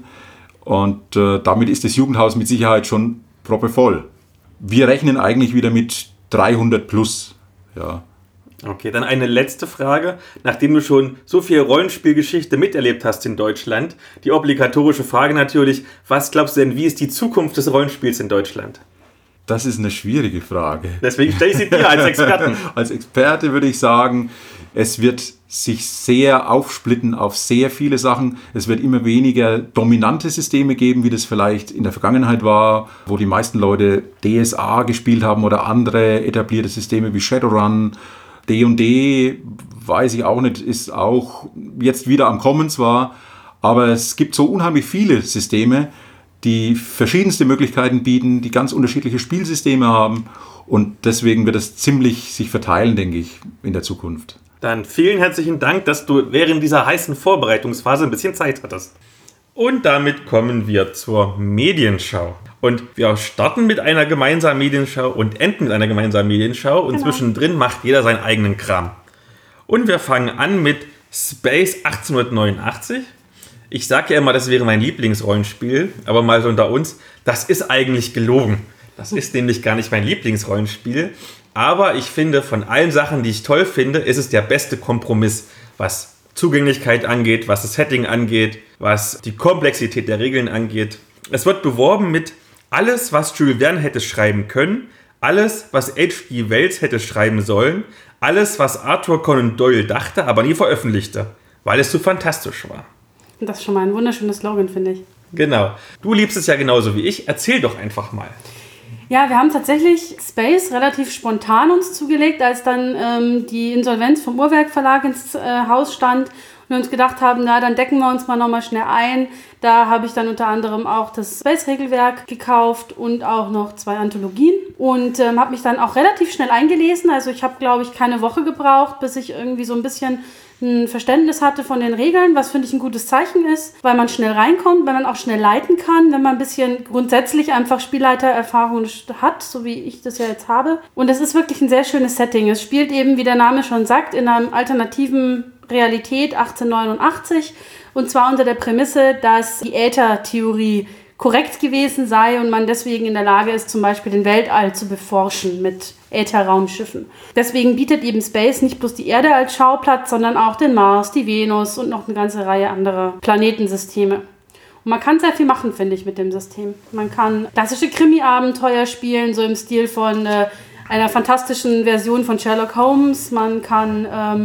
Und äh, damit ist das Jugendhaus mit Sicherheit schon proppevoll. Wir rechnen eigentlich wieder mit dreihundert plus, ja. Okay, dann eine letzte Frage. Nachdem du schon so viel Rollenspielgeschichte miterlebt hast in Deutschland, die obligatorische Frage natürlich, was glaubst du denn, wie ist die Zukunft des Rollenspiels in Deutschland? Das ist eine schwierige Frage. Deswegen stelle ich sie dir als Experten. Als Experte würde ich sagen, es wird sich sehr aufsplitten auf sehr viele Sachen. Es wird immer weniger dominante Systeme geben, wie das vielleicht in der Vergangenheit war, wo die meisten Leute D S A gespielt haben oder andere etablierte Systeme wie Shadowrun. D und D, weiß ich auch nicht, ist auch jetzt wieder am Kommen zwar, aber es gibt so unheimlich viele Systeme, die verschiedenste Möglichkeiten bieten, die ganz unterschiedliche Spielsysteme haben und deswegen wird es ziemlich sich verteilen, denke ich, in der Zukunft. Dann vielen herzlichen Dank, dass du während dieser heißen Vorbereitungsphase ein bisschen Zeit hattest. Und damit kommen wir zur Medienschau. Und wir starten mit einer gemeinsamen Medienschau und enden mit einer gemeinsamen Medienschau. Und genau. Zwischendrin macht jeder seinen eigenen Kram. Und wir fangen an mit Space achtzehnhundertneunundachtzig. Ich sage ja immer, das wäre mein Lieblingsrollenspiel. Aber mal so unter uns, das ist eigentlich gelogen. Das ist nämlich gar nicht mein Lieblingsrollenspiel. Aber ich finde, von allen Sachen, die ich toll finde, ist es der beste Kompromiss, was Zugänglichkeit angeht, was das Setting angeht, was die Komplexität der Regeln angeht. Es wird beworben mit alles, was Jules Verne hätte schreiben können, alles, was H G Wells hätte schreiben sollen, alles, was Arthur Conan Doyle dachte, aber nie veröffentlichte, weil es so fantastisch war. Das ist schon mal ein wunderschönes Slogan, finde ich. Genau. Du liebst es ja genauso wie ich. Erzähl doch einfach mal. Ja, wir haben tatsächlich Space relativ spontan uns zugelegt, als dann ähm, die Insolvenz vom Uhrwerk Verlag ins äh, Haus stand und wir uns gedacht haben, na, dann decken wir uns mal nochmal schnell ein. Da habe ich dann unter anderem auch das Space-Regelwerk gekauft und auch noch zwei Anthologien und ähm, habe mich dann auch relativ schnell eingelesen. Also ich habe, glaube ich, keine Woche gebraucht, bis ich irgendwie so ein bisschen ein Verständnis hatte von den Regeln, was finde ich ein gutes Zeichen ist, weil man schnell reinkommt, weil man auch schnell leiten kann, wenn man ein bisschen grundsätzlich einfach Spielleitererfahrung hat, so wie ich das ja jetzt habe. Und es ist wirklich ein sehr schönes Setting. Es spielt eben, wie der Name schon sagt, in einer alternativen Realität achtzehnhundertneunundachtzig und zwar unter der Prämisse, dass die Äthertheorie korrekt gewesen sei und man deswegen in der Lage ist, zum Beispiel den Weltall zu beforschen mit Ätherraumschiffen. Deswegen bietet eben Space nicht bloß die Erde als Schauplatz, sondern auch den Mars, die Venus und noch eine ganze Reihe anderer Planetensysteme. Und man kann sehr viel machen, finde ich, mit dem System. Man kann klassische Krimi-Abenteuer spielen, so im Stil von äh, einer fantastischen Version von Sherlock Holmes. Man kann ähm,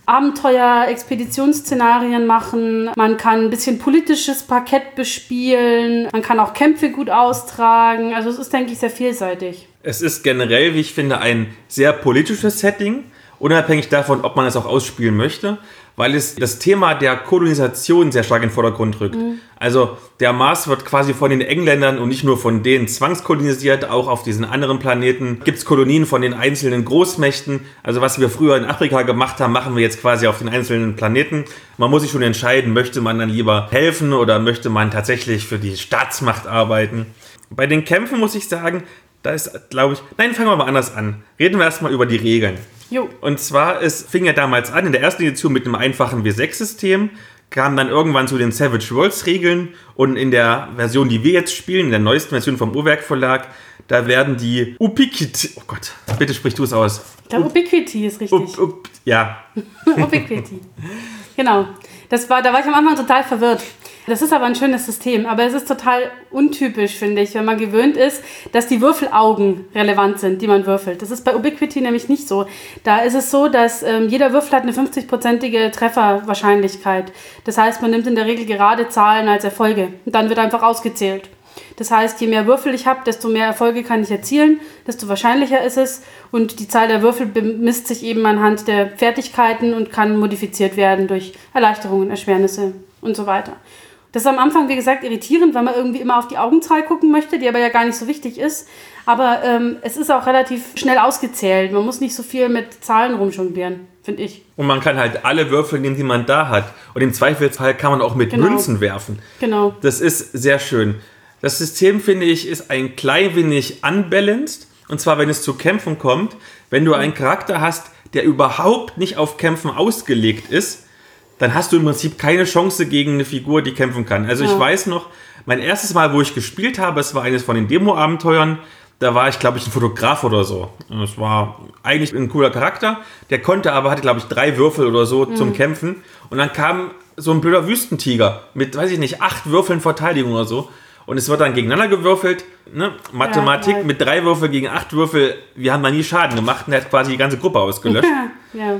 Abenteuer, Expeditionsszenarien machen, man kann ein bisschen politisches Parkett bespielen, man kann auch Kämpfe gut austragen. Also es ist, denke ich, sehr vielseitig. Es ist generell, wie ich finde, ein sehr politisches Setting, unabhängig davon, ob man es auch ausspielen möchte, weil es das Thema der Kolonisation sehr stark in den Vordergrund rückt. Mhm. Also der Mars wird quasi von den Engländern und nicht nur von denen zwangskolonisiert, auch auf diesen anderen Planeten gibt es Kolonien von den einzelnen Großmächten. Also was wir früher in Afrika gemacht haben, machen wir jetzt quasi auf den einzelnen Planeten. Man muss sich schon entscheiden, möchte man dann lieber helfen oder möchte man tatsächlich für die Staatsmacht arbeiten. Bei den Kämpfen muss ich sagen, da ist, glaube ich, nein, fangen wir mal anders an. Reden wir erstmal über die Regeln. Jo. Und zwar, es fing ja damals an, in der ersten Edition mit einem einfachen W sechs System, kam dann irgendwann zu den Savage Worlds Regeln und in der Version, die wir jetzt spielen, in der neuesten Version vom Uhrwerk Verlag, da werden die Ubiquity, oh Gott, bitte sprich du es aus. Der Ubiquity ist richtig. Up, up, ja. Ubiquity. Genau. Das war, da war ich am Anfang total verwirrt. Das ist aber ein schönes System, aber es ist total untypisch, finde ich, wenn man gewöhnt ist, dass die Würfelaugen relevant sind, die man würfelt. Das ist bei Ubiquity nämlich nicht so. Da ist es so, dass ähm, jeder Würfel hat eine fünfzig-prozentige Trefferwahrscheinlichkeit. Das heißt, man nimmt in der Regel gerade Zahlen als Erfolge und dann wird einfach ausgezählt. Das heißt, je mehr Würfel ich habe, desto mehr Erfolge kann ich erzielen, desto wahrscheinlicher ist es und die Zahl der Würfel bemisst sich eben anhand der Fertigkeiten und kann modifiziert werden durch Erleichterungen, Erschwernisse und so weiter. Das ist am Anfang, wie gesagt, irritierend, weil man irgendwie immer auf die Augenzahl gucken möchte, die aber ja gar nicht so wichtig ist. Aber ähm, es ist auch relativ schnell ausgezählt. Man muss nicht so viel mit Zahlen rumjonglieren, finde ich. Und man kann halt alle Würfel nehmen, die man da hat. Und im Zweifelsfall kann man auch mit genau. Münzen werfen. Genau. Das ist sehr schön. Das System, finde ich, ist ein klein wenig unbalanced. Und zwar, wenn es zu Kämpfen kommt. Wenn du einen Charakter hast, der überhaupt nicht auf Kämpfen ausgelegt ist, dann hast du im Prinzip keine Chance gegen eine Figur, die kämpfen kann. Also ja. Ich weiß noch, mein erstes Mal, wo ich gespielt habe, es war eines von den Demo-Abenteuern, da war ich, glaube ich, ein Fotograf oder so. Es war eigentlich ein cooler Charakter, der konnte aber, hatte, glaube ich, drei Würfel oder so mhm. zum Kämpfen. Und dann kam so ein blöder Wüstentiger mit, weiß ich nicht, acht Würfeln Verteidigung oder so. Und es wird dann gegeneinander gewürfelt. Ne? Mathematik ja, mit drei Würfel gegen acht Würfel. Wir haben da nie Schaden gemacht und er hat quasi die ganze Gruppe ausgelöscht. Ja.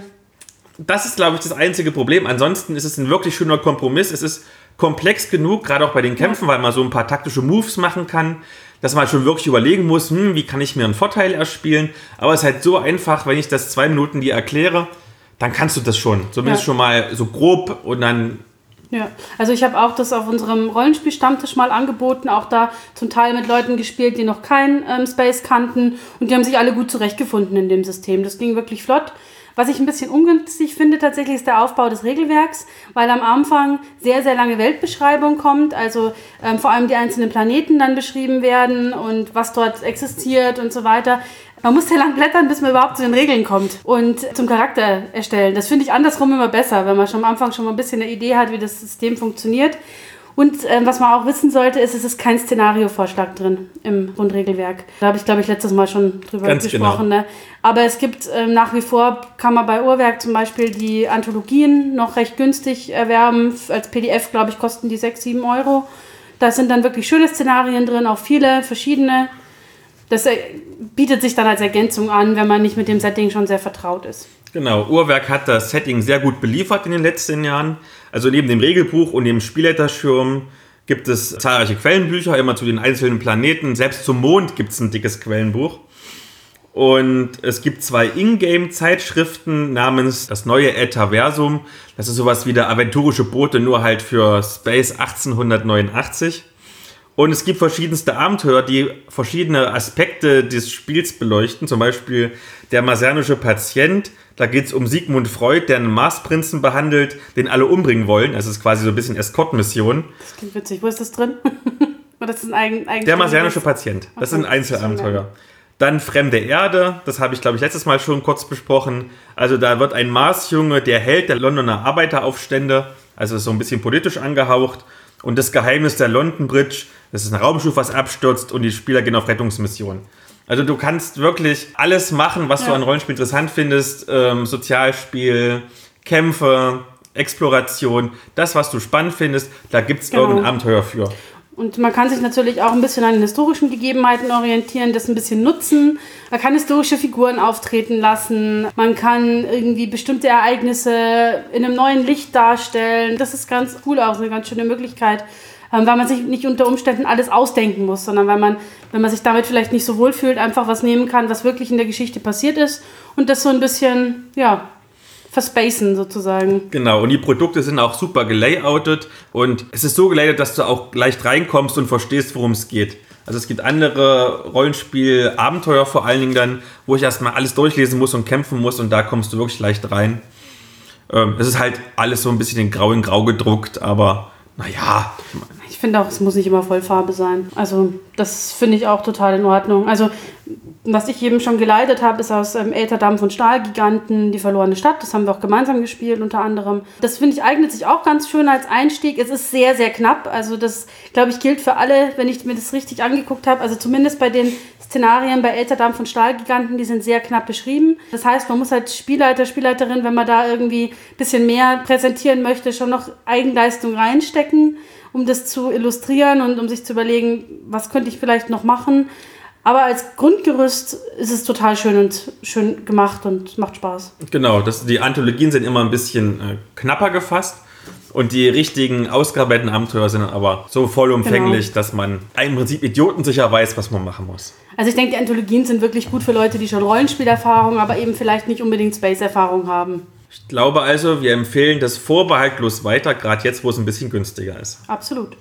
Das ist, glaube ich, das einzige Problem. Ansonsten ist es ein wirklich schöner Kompromiss. Es ist komplex genug, gerade auch bei den Kämpfen, weil man so ein paar taktische Moves machen kann, dass man schon wirklich überlegen muss, hm, wie kann ich mir einen Vorteil erspielen. Aber es ist halt so einfach, wenn ich das zwei Minuten dir erkläre, dann kannst du das schon. Zumindest ja. schon mal so grob und dann... Ja, also ich habe auch das auf unserem Rollenspiel-Stammtisch mal angeboten, auch da zum Teil mit Leuten gespielt, die noch kein ähm, Space kannten und die haben sich alle gut zurechtgefunden in dem System. Das ging wirklich flott. Was ich ein bisschen ungünstig finde tatsächlich ist der Aufbau des Regelwerks, weil am Anfang sehr, sehr lange Weltbeschreibung kommt, also ähm, vor allem die einzelnen Planeten dann beschrieben werden und was dort existiert und so weiter. Man muss sehr lang blättern, bis man überhaupt zu den Regeln kommt und zum Charakter erstellen. Das finde ich andersrum immer besser, wenn man schon am Anfang schon mal ein bisschen eine Idee hat, wie das System funktioniert. Und äh, was man auch wissen sollte, ist, es ist kein Szenariovorschlag drin im Grundregelwerk. Da habe ich, glaube ich, letztes Mal schon drüber Ganz gesprochen. Genau. Ne? Aber es gibt äh, nach wie vor, kann man bei Uhrwerk zum Beispiel die Anthologien noch recht günstig erwerben. Als P D F, glaube ich, kosten die sechs, sieben Euro. Da sind dann wirklich schöne Szenarien drin, auch viele verschiedene. Das äh, bietet sich dann als Ergänzung an, wenn man nicht mit dem Setting schon sehr vertraut ist. Genau, Uhrwerk hat das Setting sehr gut beliefert in den letzten Jahren. Also neben dem Regelbuch und dem Spielleiterschirm gibt es zahlreiche Quellenbücher, immer zu den einzelnen Planeten. Selbst zum Mond gibt es ein dickes Quellenbuch. Und es gibt zwei Ingame-Zeitschriften namens Das neue Ätherversum. Das ist sowas wie der aventurische Bote, nur halt für Space achtzehnhundertneunundachtzig. Und es gibt verschiedenste Abenteuer, die verschiedene Aspekte des Spiels beleuchten. Zum Beispiel der marsianische Patient. Da geht es um Sigmund Freud, der einen Marsprinzen behandelt, den alle umbringen wollen. Das ist quasi so ein bisschen Escort-Mission. Das klingt witzig. Wo ist das drin? Oder das ist ein eigen, der marsianische Patient. Das ist ein Einzelabenteuer. Dann Fremde Erde. Das habe ich, glaube ich, letztes Mal schon kurz besprochen. Also da wird ein Marsjunge der Held der Londoner Arbeiteraufstände. Also ist so ein bisschen politisch angehaucht. Und das Geheimnis der London Bridge. Das ist ein Raumschiff, was abstürzt und die Spieler gehen auf Rettungsmission. Also du kannst wirklich alles machen, was ja. du an Rollenspiel interessant findest. Ähm, Sozialspiel, Kämpfe, Exploration. Das, was du spannend findest, da gibt es genau. irgendein Abenteuer für. Und man kann sich natürlich auch ein bisschen an den historischen Gegebenheiten orientieren, das ein bisschen nutzen. Man kann historische Figuren auftreten lassen. Man kann irgendwie bestimmte Ereignisse in einem neuen Licht darstellen. Das ist ganz cool auch, eine ganz schöne Möglichkeit, weil man sich nicht unter Umständen alles ausdenken muss, sondern weil man, wenn man sich damit vielleicht nicht so wohl fühlt, einfach was nehmen kann, was wirklich in der Geschichte passiert ist und das so ein bisschen, ja, verspacen sozusagen. Genau, und die Produkte sind auch super gelayoutet und es ist so gelayoutet, dass du auch leicht reinkommst und verstehst, worum es geht. Also es gibt andere Rollenspiel-Abenteuer vor allen Dingen dann, wo ich erstmal alles durchlesen muss und kämpfen muss und da kommst du wirklich leicht rein. Ähm, es ist halt alles so ein bisschen in Grau in Grau gedruckt, aber naja. Ich finde auch, es muss nicht immer Vollfarbe sein. Also das finde ich auch total in Ordnung. Also was ich eben schon geleitet habe, ist aus ähm, Elterdampf und Stahlgiganten, die verlorene Stadt. Das haben wir auch gemeinsam gespielt unter anderem. Das finde ich eignet sich auch ganz schön als Einstieg. Es ist sehr, sehr knapp. Also das, glaube ich, gilt für alle, wenn ich mir das richtig angeguckt habe. Also zumindest bei den Szenarien bei Elterdampf und Stahlgiganten, die sind sehr knapp beschrieben. Das heißt, man muss als Spielleiter, Spielleiterin, wenn man da irgendwie ein bisschen mehr präsentieren möchte, schon noch Eigenleistung reinstecken, um das zu illustrieren und um sich zu überlegen, was könnte ich vielleicht noch machen. Aber als Grundgerüst ist es total schön und schön gemacht und macht Spaß. Genau, das, die Anthologien sind immer ein bisschen äh, knapper gefasst und die richtigen ausgearbeiteten Abenteuer sind aber so vollumfänglich, genau, dass man im Prinzip idiotensicher weiß, was man machen muss. Also ich denke, die Anthologien sind wirklich gut für Leute, die schon Rollenspielerfahrung, aber eben vielleicht nicht unbedingt Space-Erfahrung haben. Ich glaube also, wir empfehlen das vorbehaltlos weiter, gerade jetzt, wo es ein bisschen günstiger ist. Absolut.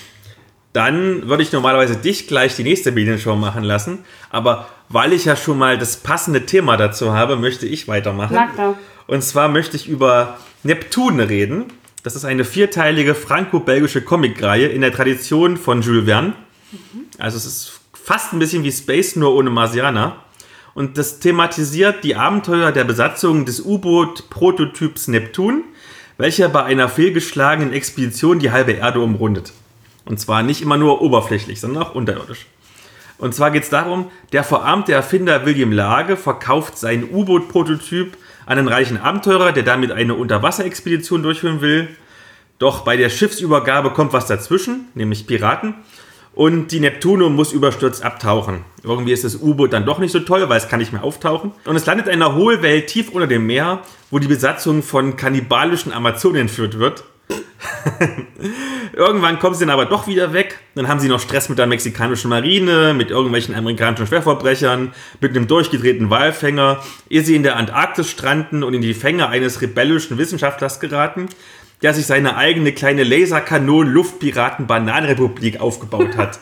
Dann würde ich normalerweise dich gleich die nächste Medienshow machen lassen. Aber weil ich ja schon mal das passende Thema dazu habe, möchte ich weitermachen. Na klar. Und zwar möchte ich über Neptun reden. Das ist eine vierteilige franco-belgische Comicreihe in der Tradition von Jules Verne. Mhm. Also es ist fast ein bisschen wie Space, nur ohne Marsianer. Und das thematisiert die Abenteuer der Besatzung des U-Boot-Prototyps Neptun, welcher bei einer fehlgeschlagenen Expedition die halbe Erde umrundet. Und zwar nicht immer nur oberflächlich, sondern auch unterirdisch. Und zwar geht es darum, der verarmte Erfinder William Lage verkauft seinen U-Boot-Prototyp an einen reichen Abenteurer, der damit eine Unterwasserexpedition durchführen will. Doch bei der Schiffsübergabe kommt was dazwischen, nämlich Piraten. Und die Neptuno muss überstürzt abtauchen. Irgendwie ist das U-Boot dann doch nicht so toll, weil es kann nicht mehr auftauchen. Und es landet in einer Hohlwelt tief unter dem Meer, wo die Besatzung von kannibalischen Amazonen entführt wird. Irgendwann kommen sie dann aber doch wieder weg. Dann haben sie noch Stress mit der mexikanischen Marine, mit irgendwelchen amerikanischen Schwerverbrechern, mit einem durchgedrehten Walfänger, ehe sie in der Antarktis stranden und in die Fänge eines rebellischen Wissenschaftlers geraten, der sich seine eigene kleine Laserkanon-Luftpiraten-Bananenrepublik aufgebaut hat.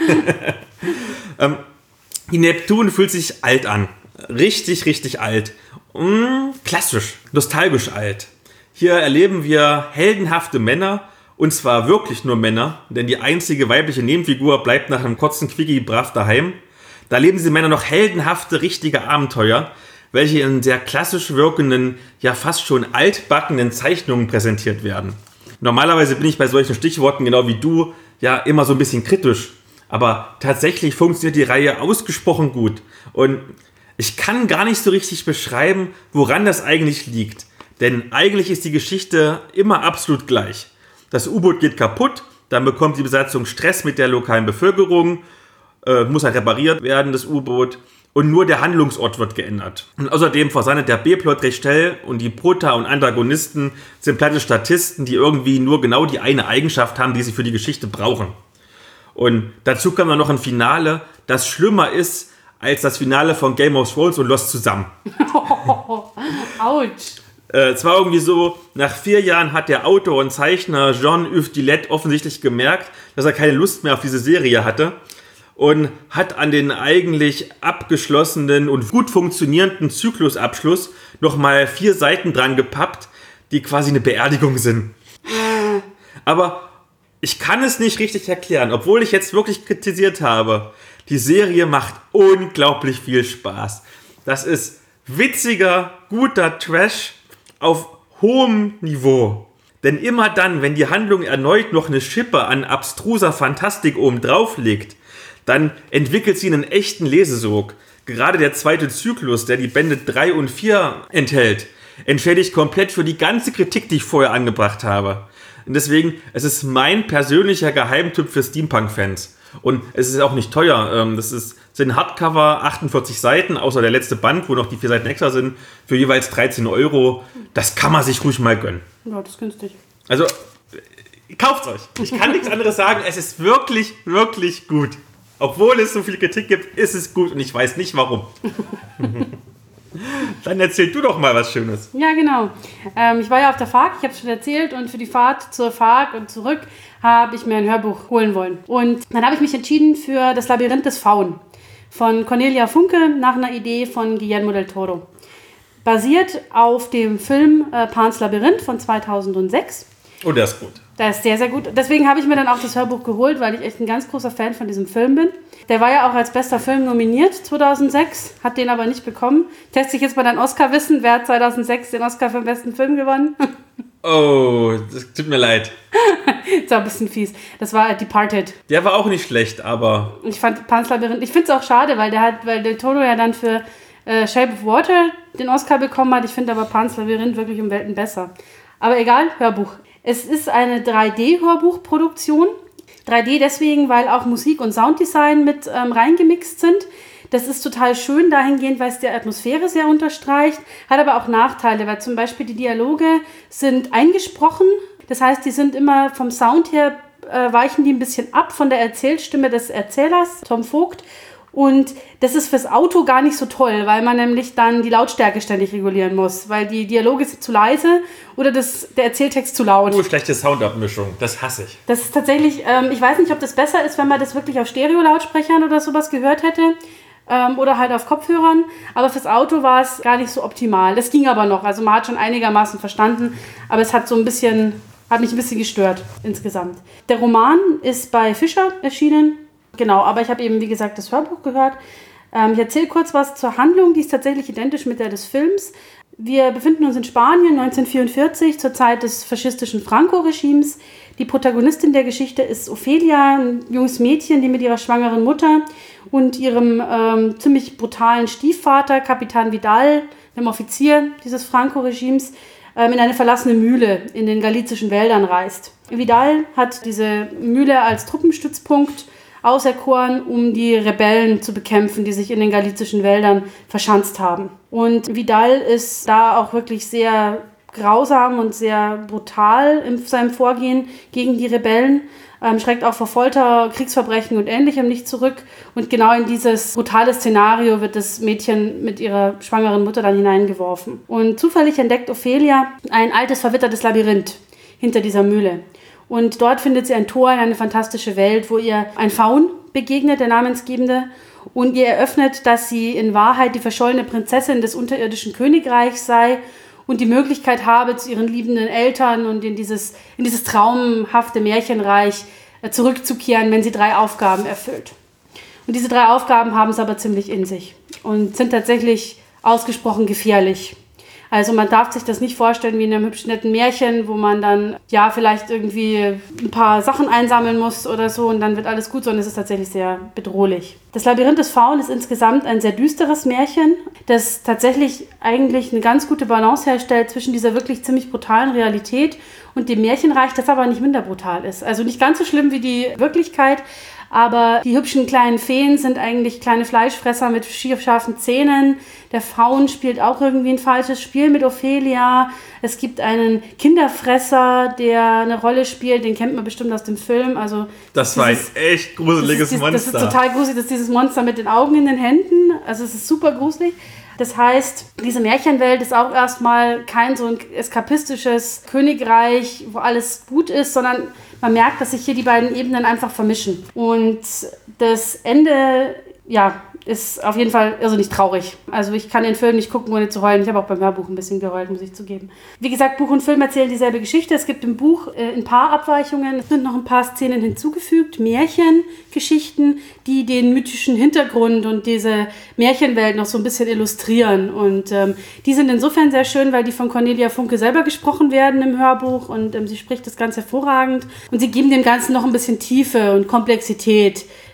ähm, die Neptun fühlt sich alt an. Richtig, richtig alt. Mm, klassisch, nostalgisch alt. Hier erleben wir heldenhafte Männer, und zwar wirklich nur Männer, denn die einzige weibliche Nebenfigur bleibt nach einem kurzen Quickie brav daheim. Da erleben diese Männer noch heldenhafte, richtige Abenteuer, welche in sehr klassisch wirkenden, ja fast schon altbackenen Zeichnungen präsentiert werden. Normalerweise bin ich bei solchen Stichworten, genau wie du, ja immer so ein bisschen kritisch. Aber tatsächlich funktioniert die Reihe ausgesprochen gut. Und ich kann gar nicht so richtig beschreiben, woran das eigentlich liegt. Denn eigentlich ist die Geschichte immer absolut gleich. Das U-Boot geht kaputt, dann bekommt die Besatzung Stress mit der lokalen Bevölkerung, äh, muss halt repariert werden, das U-Boot, und nur der Handlungsort wird geändert. Und außerdem versandet der B-Plot recht schnell und die Prota- und Antagonisten sind platte Statisten, die irgendwie nur genau die eine Eigenschaft haben, die sie für die Geschichte brauchen. Und dazu kommt dann noch ein Finale, das schlimmer ist als das Finale von Game of Thrones und Lost zusammen. Autsch. Äh, es war irgendwie so, nach vier Jahren hat der Autor und Zeichner Jean-Yves Dillet offensichtlich gemerkt, dass er keine Lust mehr auf diese Serie hatte und hat an den eigentlich abgeschlossenen und gut funktionierenden Zyklusabschluss nochmal vier Seiten dran gepappt, die quasi eine Beerdigung sind. Aber ich kann es nicht richtig erklären, obwohl ich jetzt wirklich kritisiert habe. Die Serie macht unglaublich viel Spaß. Das ist witziger, guter Trash auf hohem Niveau. Denn immer dann, wenn die Handlung erneut noch eine Schippe an abstruser Fantastik oben drauf legt, dann entwickelt sie einen echten Lesesog. Gerade der zweite Zyklus, der die Bände drei und vier enthält, entschädigt komplett für die ganze Kritik, die ich vorher angebracht habe. Und deswegen, es ist mein persönlicher Geheimtipp für Steampunk-Fans. Und es ist auch nicht teuer. Das ist, sind Hardcover, achtundvierzig Seiten, außer der letzte Band, wo noch die vier Seiten extra sind, für jeweils dreizehn Euro. Das kann man sich ruhig mal gönnen. Ja, das ist günstig. Also, kauft's euch. Ich kann nichts anderes sagen. Es ist wirklich, wirklich gut. Obwohl es so viel Kritik gibt, ist es gut und ich weiß nicht warum. Dann erzähl du doch mal was Schönes. Ja, genau. Ähm, ich war ja auf der F A Q, ich habe es schon erzählt, und für die Fahrt zur F A Q und zurück habe ich mir ein Hörbuch holen wollen. Und dann habe ich mich entschieden für Das Labyrinth des Faunen von Cornelia Funke nach einer Idee von Guillermo del Toro. Basiert auf dem Film äh, Pans Labyrinth von zweitausendsechs. Oh, der ist gut. Der ist sehr, sehr gut. Deswegen habe ich mir dann auch das Hörbuch geholt, weil ich echt ein ganz großer Fan von diesem Film bin. Der war ja auch als bester Film nominiert zweitausendsechs, hat den aber nicht bekommen. Teste ich jetzt mal dein Oscar-Wissen. Wer hat zweitausendsechs den Oscar für den besten Film gewonnen? Oh, das tut mir leid. Ist auch ein bisschen fies. Das war Departed. Der war auch nicht schlecht, aber... Ich fand Pans Labyrinth, ich finde es auch schade, weil der hat, weil Del Toro ja dann für äh, Shape of Water den Oscar bekommen hat. Ich finde aber Pans Labyrinth wirklich um Welten besser. Aber egal, Hörbuch. Es ist eine drei D-Hörbuchproduktion. drei D deswegen, weil auch Musik und Sounddesign mit ähm, reingemixt sind. Das ist total schön dahingehend, weil es die Atmosphäre sehr unterstreicht, hat aber auch Nachteile, weil zum Beispiel die Dialoge sind eingesprochen. Das heißt, die sind immer vom Sound her, äh, weichen die ein bisschen ab von der Erzählstimme des Erzählers, Tom Vogt. Und das ist fürs Auto gar nicht so toll, weil man nämlich dann die Lautstärke ständig regulieren muss, weil die Dialoge sind zu leise oder das, der Erzähltext zu laut. Oh, schlechte Soundabmischung, das hasse ich. Das ist tatsächlich, ähm, ich weiß nicht, ob das besser ist, wenn man das wirklich auf Stereo-Lautsprechern oder sowas gehört hätte ähm, oder halt auf Kopfhörern, aber fürs Auto war es gar nicht so optimal. Das ging aber noch, also man hat schon einigermaßen verstanden, aber es hat so ein bisschen, hat mich ein bisschen gestört insgesamt. Der Roman ist bei Fischer erschienen. Genau, aber ich habe eben, wie gesagt, das Hörbuch gehört. Ähm, ich erzähle kurz was zur Handlung, die ist tatsächlich identisch mit der des Films. Wir befinden uns in Spanien neunzehnhundertvierundvierzig, zur Zeit des faschistischen Franco-Regimes. Die Protagonistin der Geschichte ist Ophelia, ein junges Mädchen, die mit ihrer schwangeren Mutter und ihrem ähm, ziemlich brutalen Stiefvater, Kapitan Vidal, dem Offizier dieses Franco-Regimes, ähm, in eine verlassene Mühle in den galizischen Wäldern reist. Vidal hat diese Mühle als Truppenstützpunkt auserkoren, um die Rebellen zu bekämpfen, die sich in den galizischen Wäldern verschanzt haben. Und Vidal ist da auch wirklich sehr grausam und sehr brutal in seinem Vorgehen gegen die Rebellen, ähm, schreckt auch vor Folter, Kriegsverbrechen und Ähnlichem nicht zurück. Und genau in dieses brutale Szenario wird das Mädchen mit ihrer schwangeren Mutter dann hineingeworfen. Und zufällig entdeckt Ophelia ein altes, verwittertes Labyrinth hinter dieser Mühle. Und dort findet sie ein Tor in eine fantastische Welt, wo ihr ein Faun begegnet, der Namensgebende, und ihr eröffnet, dass sie in Wahrheit die verschollene Prinzessin des unterirdischen Königreichs sei und die Möglichkeit habe, zu ihren liebenden Eltern und in dieses, in dieses traumhafte Märchenreich zurückzukehren, wenn sie drei Aufgaben erfüllt. Und diese drei Aufgaben haben es aber ziemlich in sich und sind tatsächlich ausgesprochen gefährlich. Also man darf sich das nicht vorstellen wie in einem hübschen netten Märchen, wo man dann ja vielleicht irgendwie ein paar Sachen einsammeln muss oder so und dann wird alles gut, sondern es ist tatsächlich sehr bedrohlich. Das Labyrinth des Faunen ist insgesamt ein sehr düsteres Märchen, das tatsächlich eigentlich eine ganz gute Balance herstellt zwischen dieser wirklich ziemlich brutalen Realität und dem Märchenreich, das aber nicht minder brutal ist. Also nicht ganz so schlimm wie die Wirklichkeit, aber die hübschen kleinen Feen sind eigentlich kleine Fleischfresser mit scharfen Zähnen. Der Faun spielt auch irgendwie ein falsches Spiel mit Ophelia. Es gibt einen Kinderfresser, der eine Rolle spielt. Den kennt man bestimmt aus dem Film. Also das war dieses, ein echt gruseliges das ist, Monster. Das ist total gruselig. Das ist dieses Monster mit den Augen in den Händen. Also es ist super gruselig. Das heißt, diese Märchenwelt ist auch erstmal kein so ein eskapistisches Königreich, wo alles gut ist, sondern man merkt, dass sich hier die beiden Ebenen einfach vermischen. Und das Ende, ja, ist auf jeden Fall also nicht traurig. Also ich kann den Film nicht gucken, ohne zu heulen. Ich habe auch beim Hörbuch ein bisschen geheult, muss ich zugeben. Wie gesagt, Buch und Film erzählen dieselbe Geschichte. Es gibt im Buch äh, ein paar Abweichungen. Es sind noch ein paar Szenen hinzugefügt, Märchengeschichten, die den mythischen Hintergrund und diese Märchenwelt noch so ein bisschen illustrieren. Und ähm, die sind insofern sehr schön, weil die von Cornelia Funke selber gesprochen werden im Hörbuch und ähm, sie spricht das ganz hervorragend. Und sie geben dem Ganzen noch ein bisschen Tiefe und Komplexität,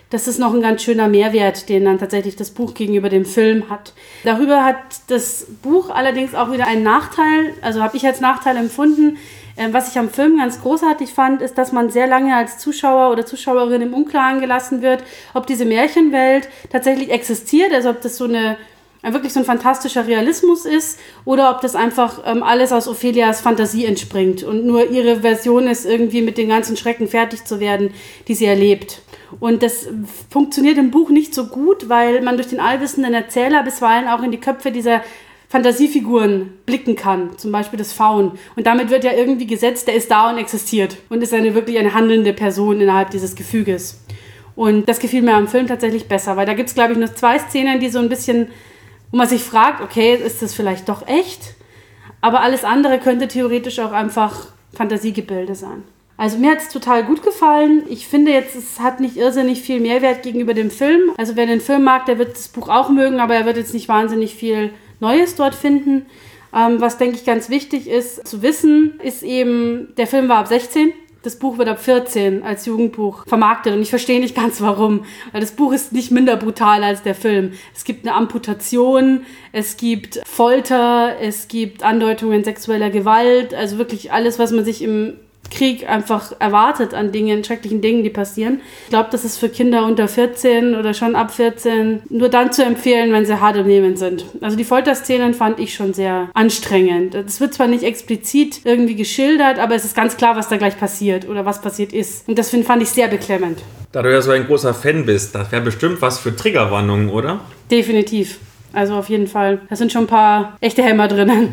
das ist noch ein ganz schöner Mehrwert, den dann tatsächlich das Buch gegenüber dem Film hat. Darüber hat das Buch allerdings auch wieder einen Nachteil, also habe ich als Nachteil empfunden. Was ich am Film ganz großartig fand, ist, dass man sehr lange als Zuschauer oder Zuschauerin im Unklaren gelassen wird, ob diese Märchenwelt tatsächlich existiert, also ob das so eine wirklich so ein fantastischer Realismus ist oder ob das einfach ähm, alles aus Ophelias Fantasie entspringt und nur ihre Version ist, irgendwie mit den ganzen Schrecken fertig zu werden, die sie erlebt. Und das funktioniert im Buch nicht so gut, weil man durch den allwissenden Erzähler bisweilen auch in die Köpfe dieser Fantasiefiguren blicken kann, zum Beispiel das Faun. Und damit wird ja irgendwie gesetzt, der ist da und existiert und ist eine wirklich eine handelnde Person innerhalb dieses Gefüges. Und das gefiel mir am Film tatsächlich besser, weil da gibt es, glaube ich, nur zwei Szenen, die so ein bisschen, wo man sich fragt, okay, ist das vielleicht doch echt? Aber alles andere könnte theoretisch auch einfach Fantasiegebilde sein. Also mir hat es total gut gefallen. Ich finde jetzt, es hat nicht irrsinnig viel Mehrwert gegenüber dem Film. Also wer den Film mag, der wird das Buch auch mögen, aber er wird jetzt nicht wahnsinnig viel Neues dort finden. Ähm, was, denke ich, ganz wichtig ist zu wissen, ist eben, der Film war ab sechzehn, das Buch wird ab vierzehn als Jugendbuch vermarktet und ich verstehe nicht ganz warum, weil das Buch ist nicht minder brutal als der Film. Es gibt eine Amputation, es gibt Folter, es gibt Andeutungen sexueller Gewalt, also wirklich alles, was man sich im Krieg einfach erwartet an Dingen, schrecklichen Dingen, die passieren. Ich glaube, das ist für Kinder unter vierzehn oder schon ab vierzehn nur dann zu empfehlen, wenn sie hart im Nehmen sind. Also die Folterszenen fand ich schon sehr anstrengend. Es wird zwar nicht explizit irgendwie geschildert, aber es ist ganz klar, was da gleich passiert oder was passiert ist. Und das fand ich sehr beklemmend. Da du ja so ein großer Fan bist, das wäre bestimmt was für Triggerwarnungen, oder? Definitiv. Also auf jeden Fall. Da sind schon ein paar echte Hämmer drinnen.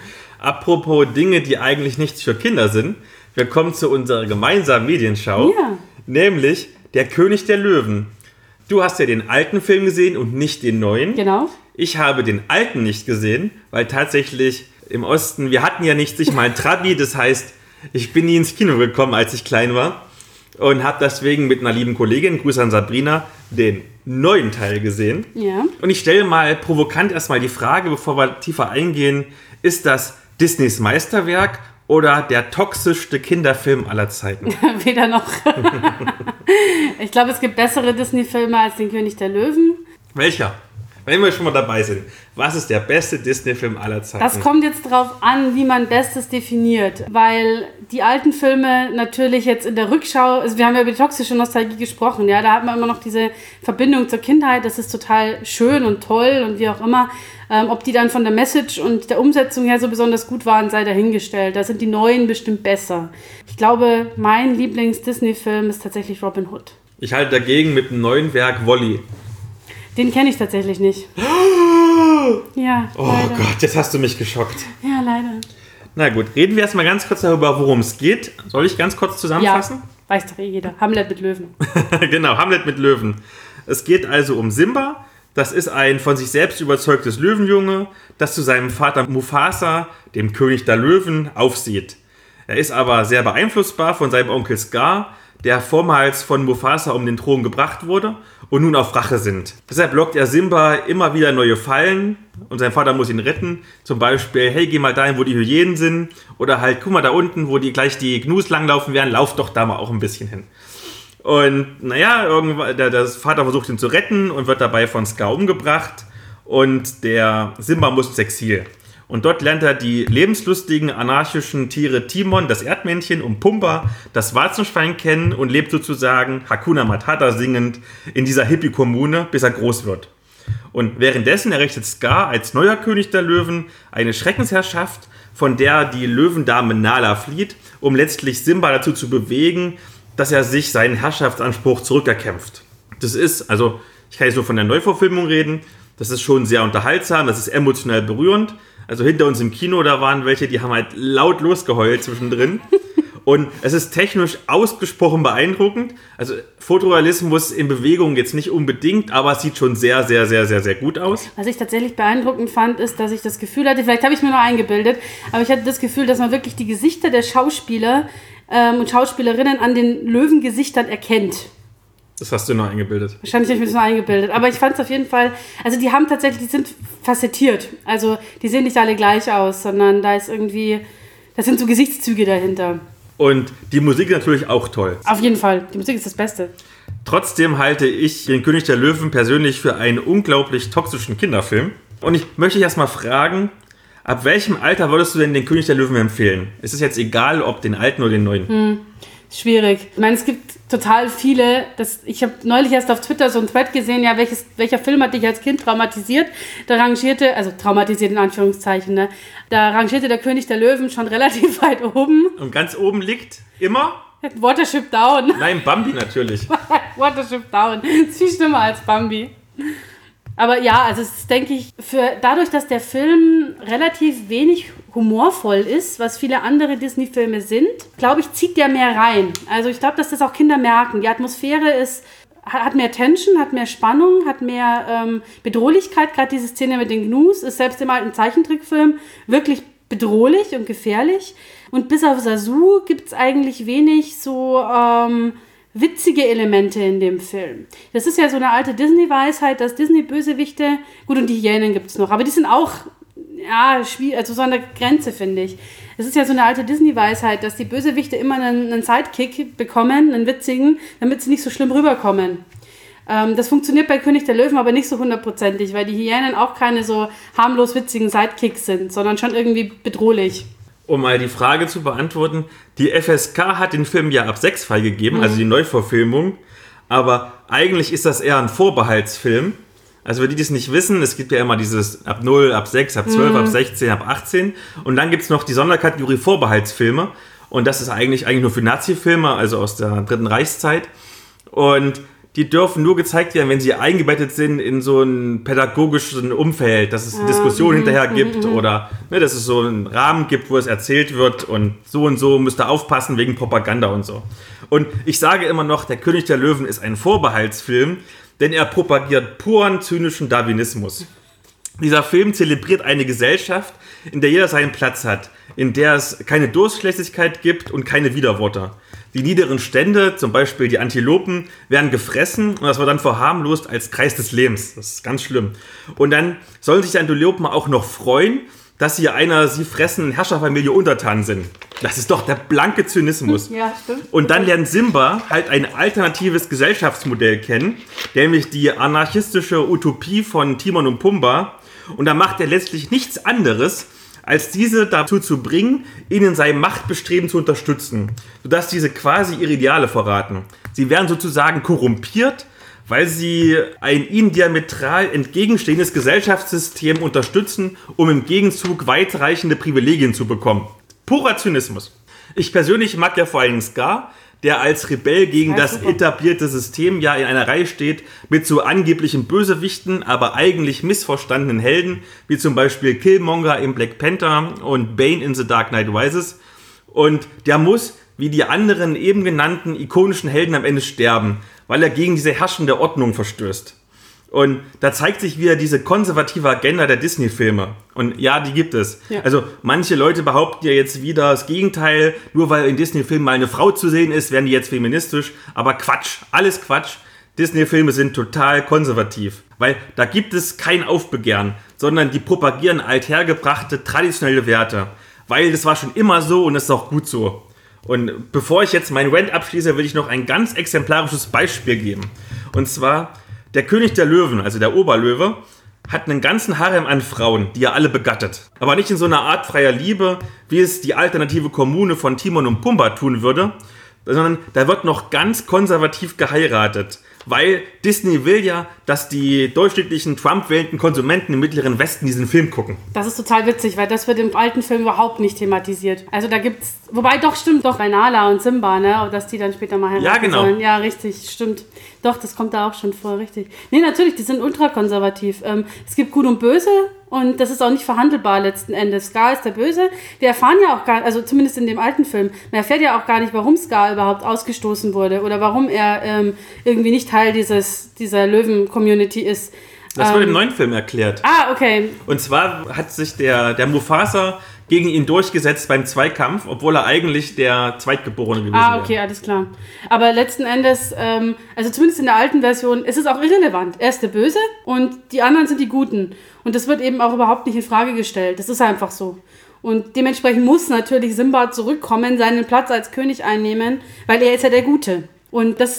Apropos Dinge, die eigentlich nichts für Kinder sind. Wir kommen zu unserer gemeinsamen Medienschau, ja. Nämlich Der König der Löwen. Du hast ja den alten Film gesehen und nicht den neuen. Genau. Ich habe den alten nicht gesehen, weil tatsächlich im Osten, wir hatten ja nicht sich mal ein Trabi, das heißt, ich bin nie ins Kino gekommen, als ich klein war und habe deswegen mit einer lieben Kollegin, Gruß an Sabrina, den neuen Teil gesehen. Ja. Und ich stelle mal provokant erstmal die Frage, bevor wir tiefer eingehen, ist das Disneys Meisterwerk oder der toxischste Kinderfilm aller Zeiten? Weder noch. Ich glaube, es gibt bessere Disney-Filme als den König der Löwen. Welcher? Wenn wir schon mal dabei sind. Was ist der beste Disney-Film aller Zeiten? Das kommt jetzt drauf an, wie man Bestes definiert. Weil die alten Filme natürlich jetzt in der Rückschau, also wir haben ja über die toxische Nostalgie gesprochen, ja, da hat man immer noch diese Verbindung zur Kindheit, das ist total schön und toll und wie auch immer. Ähm, ob die dann von der Message und der Umsetzung her so besonders gut waren, sei dahingestellt. Da sind die neuen bestimmt besser. Ich glaube, mein Lieblings-Disney-Film ist tatsächlich Robin Hood. Ich halte dagegen mit dem neuen Werk Wall-E. Den kenne ich tatsächlich nicht. Ja, oh leider. Gott, jetzt hast du mich geschockt. Ja, leider. Na gut, reden wir erstmal ganz kurz darüber, worum es geht. Soll ich ganz kurz zusammenfassen? Ja, weiß doch eh jeder. Hamlet mit Löwen. Genau, Hamlet mit Löwen. Es geht also um Simba. Das ist ein von sich selbst überzeugtes Löwenjunge, das zu seinem Vater Mufasa, dem König der Löwen, aufsieht. Er ist aber sehr beeinflussbar von seinem Onkel Scar, der vormals von Mufasa um den Thron gebracht wurde und nun auf Rache sinnt. Deshalb lockt er Simba immer wieder neue Fallen und sein Vater muss ihn retten. Zum Beispiel, hey, geh mal dahin, wo die Hyänen sind. Oder halt, guck mal da unten, wo die gleich die Gnus langlaufen werden, lauf doch da mal auch ein bisschen hin. Und naja, irgendwann, der, der Vater versucht ihn zu retten und wird dabei von Scar umgebracht. Und der Simba muss ins Exil. Und dort lernt er die lebenslustigen, anarchischen Tiere Timon, das Erdmännchen, und Pumba, das Warzenschwein, kennen und lebt sozusagen Hakuna Matata singend in dieser Hippie-Kommune, bis er groß wird. Und währenddessen errichtet Scar als neuer König der Löwen eine Schreckensherrschaft, von der die Löwendame Nala flieht, um letztlich Simba dazu zu bewegen, dass er sich seinen Herrschaftsanspruch zurückerkämpft. Das ist, also ich kann jetzt nur von der Neuverfilmung reden, das ist schon sehr unterhaltsam, das ist emotional berührend. Also hinter uns im Kino, da waren welche, die haben halt laut losgeheult zwischendrin. Und es ist technisch ausgesprochen beeindruckend. Also Fotorealismus in Bewegung jetzt nicht unbedingt, aber es sieht schon sehr, sehr, sehr, sehr, sehr gut aus. Was ich tatsächlich beeindruckend fand, ist, dass ich das Gefühl hatte, vielleicht habe ich mir nur eingebildet, aber ich hatte das Gefühl, dass man wirklich die Gesichter der Schauspieler ähm, und Schauspielerinnen an den Löwengesichtern erkennt. Das hast du nur eingebildet. Wahrscheinlich habe ich mir das nur eingebildet. Aber ich fand es auf jeden Fall, also die haben tatsächlich, die sind facettiert. Also die sehen nicht alle gleich aus, sondern da ist irgendwie, da sind so Gesichtszüge dahinter. Und die Musik ist natürlich auch toll. Auf jeden Fall, die Musik ist das Beste. Trotzdem halte ich den König der Löwen persönlich für einen unglaublich toxischen Kinderfilm. Und ich möchte dich erstmal fragen, ab welchem Alter würdest du denn den König der Löwen empfehlen? Es ist jetzt egal, ob den alten oder den neuen. Hm, schwierig. Ich meine, es gibt total viele. Das, ich habe neulich erst auf Twitter so ein Thread gesehen, ja, welches, welcher Film hat dich als Kind traumatisiert? Da rangierte, also traumatisiert in Anführungszeichen, ne? Da rangierte der König der Löwen schon relativ weit oben. Und ganz oben liegt immer? Watership Down. Nein, Bambi natürlich. Watership Down. Das ist viel schlimmer als Bambi. Aber ja, also es ist, denke ich, für, dadurch, dass der Film relativ wenig humorvoll ist, was viele andere Disney-Filme sind, glaube ich, zieht der mehr rein. Also ich glaube, dass das auch Kinder merken. Die Atmosphäre ist, hat mehr Tension, hat mehr Spannung, hat mehr ähm, Bedrohlichkeit. Gerade diese Szene mit den Gnus ist selbst im alten Zeichentrickfilm wirklich bedrohlich und gefährlich. Und bis auf Sasu gibt es eigentlich wenig so ähm, witzige Elemente in dem Film. Das ist ja so eine alte Disney-Weisheit, dass Disney-Bösewichte, gut, und die Hyänen gibt es noch, aber die sind auch, ja, schwierig, also so an der Grenze, finde ich. Es ist ja so eine alte Disney-Weisheit, dass die Bösewichte immer einen, einen Sidekick bekommen, einen witzigen, damit sie nicht so schlimm rüberkommen. Ähm, das funktioniert bei König der Löwen aber nicht so hundertprozentig, weil die Hyänen auch keine so harmlos witzigen Sidekicks sind, sondern schon irgendwie bedrohlich. Um mal die Frage zu beantworten, die F S K hat den Film ja ab sechs freigegeben, mhm. also die Neuverfilmung, aber eigentlich ist das eher ein Vorbehaltsfilm. Also für die, die es nicht wissen, es gibt ja immer dieses ab null, ab sechs, ab zwölf, mhm. ab sechzehn, ab achtzehn und dann gibt es noch die Sonderkategorie Vorbehaltsfilme und das ist eigentlich, eigentlich nur für Nazi-Filme, also aus der Dritten Reichszeit und die dürfen nur gezeigt werden, wenn sie eingebettet sind in so ein pädagogisches Umfeld, dass es eine Diskussion mm, hinterher gibt mm, oder ne, dass es so einen Rahmen gibt, wo es erzählt wird und so und so müsst ihr aufpassen wegen Propaganda und so. Und ich sage immer noch, der König der Löwen ist ein Vorbehaltsfilm, denn er propagiert puren zynischen Darwinismus. Dieser Film zelebriert eine Gesellschaft, in der jeder seinen Platz hat, in der es keine Durchlässigkeit gibt und keine Widerworte. Die niederen Stände, zum Beispiel die Antilopen, werden gefressen und das wird dann verharmlost als Kreis des Lebens. Das ist ganz schlimm. Und dann sollen sich die Antilopen auch noch freuen, dass sie einer sie fressenden Herrscherfamilie untertan sind. Das ist doch der blanke Zynismus. Ja, stimmt. Und dann lernt Simba halt ein alternatives Gesellschaftsmodell kennen, nämlich die anarchistische Utopie von Timon und Pumba. Und da macht er letztlich nichts anderes, als diese dazu zu bringen, ihn in seinem Machtbestreben zu unterstützen, sodass diese quasi ihre Ideale verraten. Sie werden sozusagen korrumpiert, weil sie ein ihnen diametral entgegenstehendes Gesellschaftssystem unterstützen, um im Gegenzug weitreichende Privilegien zu bekommen. Purer Zynismus. Ich persönlich mag ja vor allem Scar, der als Rebell gegen ja, das super. etablierte System ja in einer Reihe steht mit so angeblichen Bösewichten, aber eigentlich missverstandenen Helden, wie zum Beispiel Killmonger im Black Panther und Bane in The Dark Knight Rises. Und der muss, wie die anderen eben genannten ikonischen Helden am Ende sterben, weil er gegen diese herrschende Ordnung verstößt. Und da zeigt sich wieder diese konservative Agenda der Disney-Filme. Und ja, die gibt es. Ja. Also manche Leute behaupten ja jetzt wieder das Gegenteil. Nur weil in Disney-Filmen mal eine Frau zu sehen ist, werden die jetzt feministisch. Aber Quatsch, alles Quatsch. Disney-Filme sind total konservativ. Weil da gibt es kein Aufbegehren, sondern die propagieren althergebrachte, traditionelle Werte. Weil das war schon immer so und das ist auch gut so. Und bevor ich jetzt meinen Rant abschließe, will ich noch ein ganz exemplarisches Beispiel geben. Und zwar... Der König der Löwen, also der Oberlöwe, hat einen ganzen Harem an Frauen, die er alle begattet. Aber nicht in so einer Art freier Liebe, wie es die alternative Kommune von Timon und Pumba tun würde, sondern da wird noch ganz konservativ geheiratet. Weil Disney will ja, dass die durchschnittlichen Trump-wählenden Konsumenten im Mittleren Westen diesen Film gucken. Das ist total witzig, weil das wird im alten Film überhaupt nicht thematisiert. Also da gibt's, wobei doch stimmt, doch bei Nala und Simba, ne, dass die dann später mal heiraten ja, genau. sollen. Ja, richtig, stimmt. Doch, das kommt da auch schon vor, richtig. Nee, natürlich, die sind ultrakonservativ. Ähm, es gibt Gut und Böse und das ist auch nicht verhandelbar letzten Endes. Scar ist der Böse. Wir erfahren ja auch gar nicht, also zumindest in dem alten Film, man erfährt ja auch gar nicht, warum Scar überhaupt ausgestoßen wurde oder warum er ähm, irgendwie nicht Teil dieses, dieser Löwen-Community ist. Das wurde ähm, im neuen Film erklärt. Ah, okay. Und zwar hat sich der, der Mufasa gegen ihn durchgesetzt beim Zweikampf, obwohl er eigentlich der Zweitgeborene gewesen wäre. Ah, okay, wäre. Alles klar. Aber letzten Endes, ähm, also zumindest in der alten Version, ist es auch irrelevant. Er ist der Böse und die anderen sind die Guten. Und das wird eben auch überhaupt nicht in Frage gestellt. Das ist einfach so. Und dementsprechend muss natürlich Simba zurückkommen, seinen Platz als König einnehmen, weil er ist ja der Gute. Und das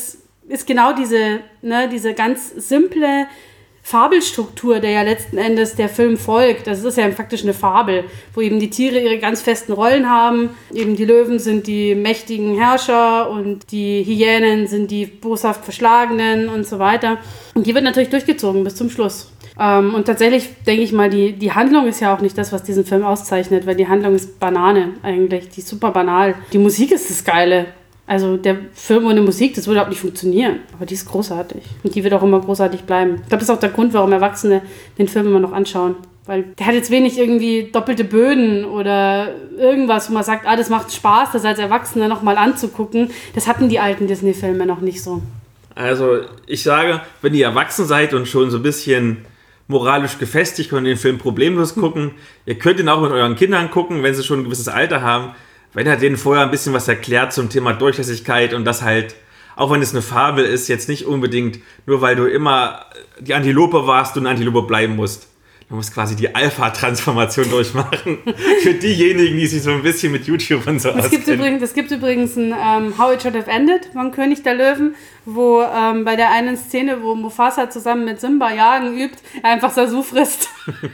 ist genau diese, ne, diese ganz simple Fabelstruktur, der ja letzten Endes der Film folgt. Das ist ja faktisch eine Fabel, wo eben die Tiere ihre ganz festen Rollen haben. Eben die Löwen sind die mächtigen Herrscher und die Hyänen sind die boshaft Verschlagenen und so weiter. Und die wird natürlich durchgezogen bis zum Schluss. Ähm, und tatsächlich denke ich mal, die, die Handlung ist ja auch nicht das, was diesen Film auszeichnet, weil die Handlung ist Banane eigentlich, die ist super banal. Die Musik ist das Geile. Also der Film ohne Musik, das würde auch nicht funktionieren. Aber die ist großartig. Und die wird auch immer großartig bleiben. Ich glaube, das ist auch der Grund, warum Erwachsene den Film immer noch anschauen. Weil der hat jetzt wenig irgendwie doppelte Böden oder irgendwas, wo man sagt, ah, das macht Spaß, das als Erwachsene nochmal anzugucken. Das hatten die alten Disney-Filme noch nicht so. Also ich sage, wenn ihr erwachsen seid und schon so ein bisschen moralisch gefestigt, könnt ihr den Film problemlos gucken. Ihr könnt ihn auch mit euren Kindern gucken, wenn sie schon ein gewisses Alter haben. Wenn er denen vorher ein bisschen was erklärt zum Thema Durchlässigkeit und das halt, auch wenn es eine Fabel ist, jetzt nicht unbedingt, nur weil du immer die Antilope warst, du eine Antilope bleiben musst. Du musst quasi die Alpha-Transformation durchmachen. Für diejenigen, die sich so ein bisschen mit YouTube und so auskennen. Gibt übrigens, es gibt übrigens ein um, How It Should Have Ended von König der Löwen, wo um, bei der einen Szene, wo Mufasa zusammen mit Simba jagen übt, er einfach Sasu frisst.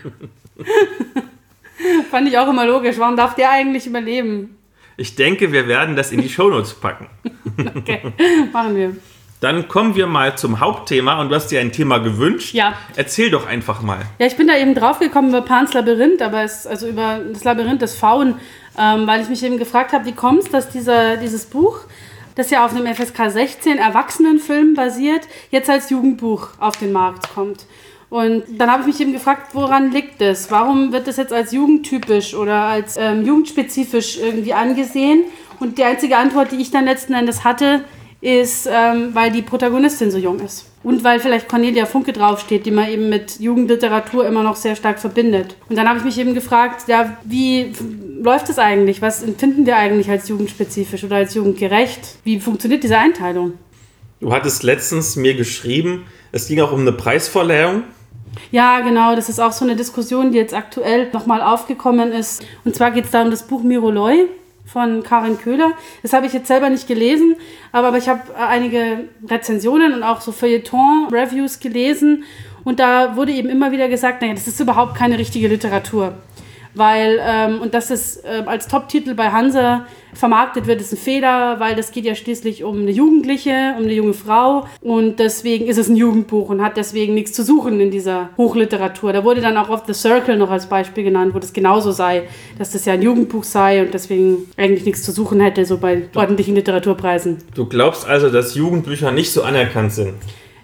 Fand ich auch immer logisch. Warum darf der eigentlich überleben? Ich denke, wir werden das in die Shownotes packen. Okay, machen wir. Dann kommen wir mal zum Hauptthema und du hast dir ein Thema gewünscht. Ja. Erzähl doch einfach mal. Ja, ich bin da eben drauf gekommen über Pans Labyrinth, aber es, also über das Labyrinth des Pfauen, ähm, weil ich mich eben gefragt habe, wie kommt es, dass dieser, dieses Buch, das ja auf einem F S K sechzehn Erwachsenenfilm basiert, jetzt als Jugendbuch auf den Markt kommt. Und dann habe ich mich eben gefragt, woran liegt das? Warum wird das jetzt als jugendtypisch oder als ähm, jugendspezifisch irgendwie angesehen? Und die einzige Antwort, die ich dann letzten Endes hatte, ist, ähm, weil die Protagonistin so jung ist. Und weil vielleicht Cornelia Funke draufsteht, die man eben mit Jugendliteratur immer noch sehr stark verbindet. Und dann habe ich mich eben gefragt, ja, wie f- läuft das eigentlich? Was empfinden wir eigentlich als jugendspezifisch oder als jugendgerecht? Wie funktioniert diese Einteilung? Du hattest letztens mir geschrieben, es ging auch um eine Preisverleihung. Ja, genau, das ist auch so eine Diskussion, die jetzt aktuell nochmal aufgekommen ist. Und zwar geht es da um das Buch Miroloi von Karin Köhler. Das habe ich jetzt selber nicht gelesen, aber, aber ich habe einige Rezensionen und auch so Feuilleton-Reviews gelesen. Und da wurde eben immer wieder gesagt, naja, das ist überhaupt keine richtige Literatur. Weil, ähm, und dass es äh, als Top-Titel bei Hansa vermarktet wird, ist ein Fehler, weil das geht ja schließlich um eine Jugendliche, um eine junge Frau und deswegen ist es ein Jugendbuch und hat deswegen nichts zu suchen in dieser Hochliteratur. Da wurde dann auch oft The Circle noch als Beispiel genannt, wo das genauso sei, dass das ja ein Jugendbuch sei und deswegen eigentlich nichts zu suchen hätte, so bei ordentlichen Literaturpreisen. Du glaubst also, dass Jugendbücher nicht so anerkannt sind?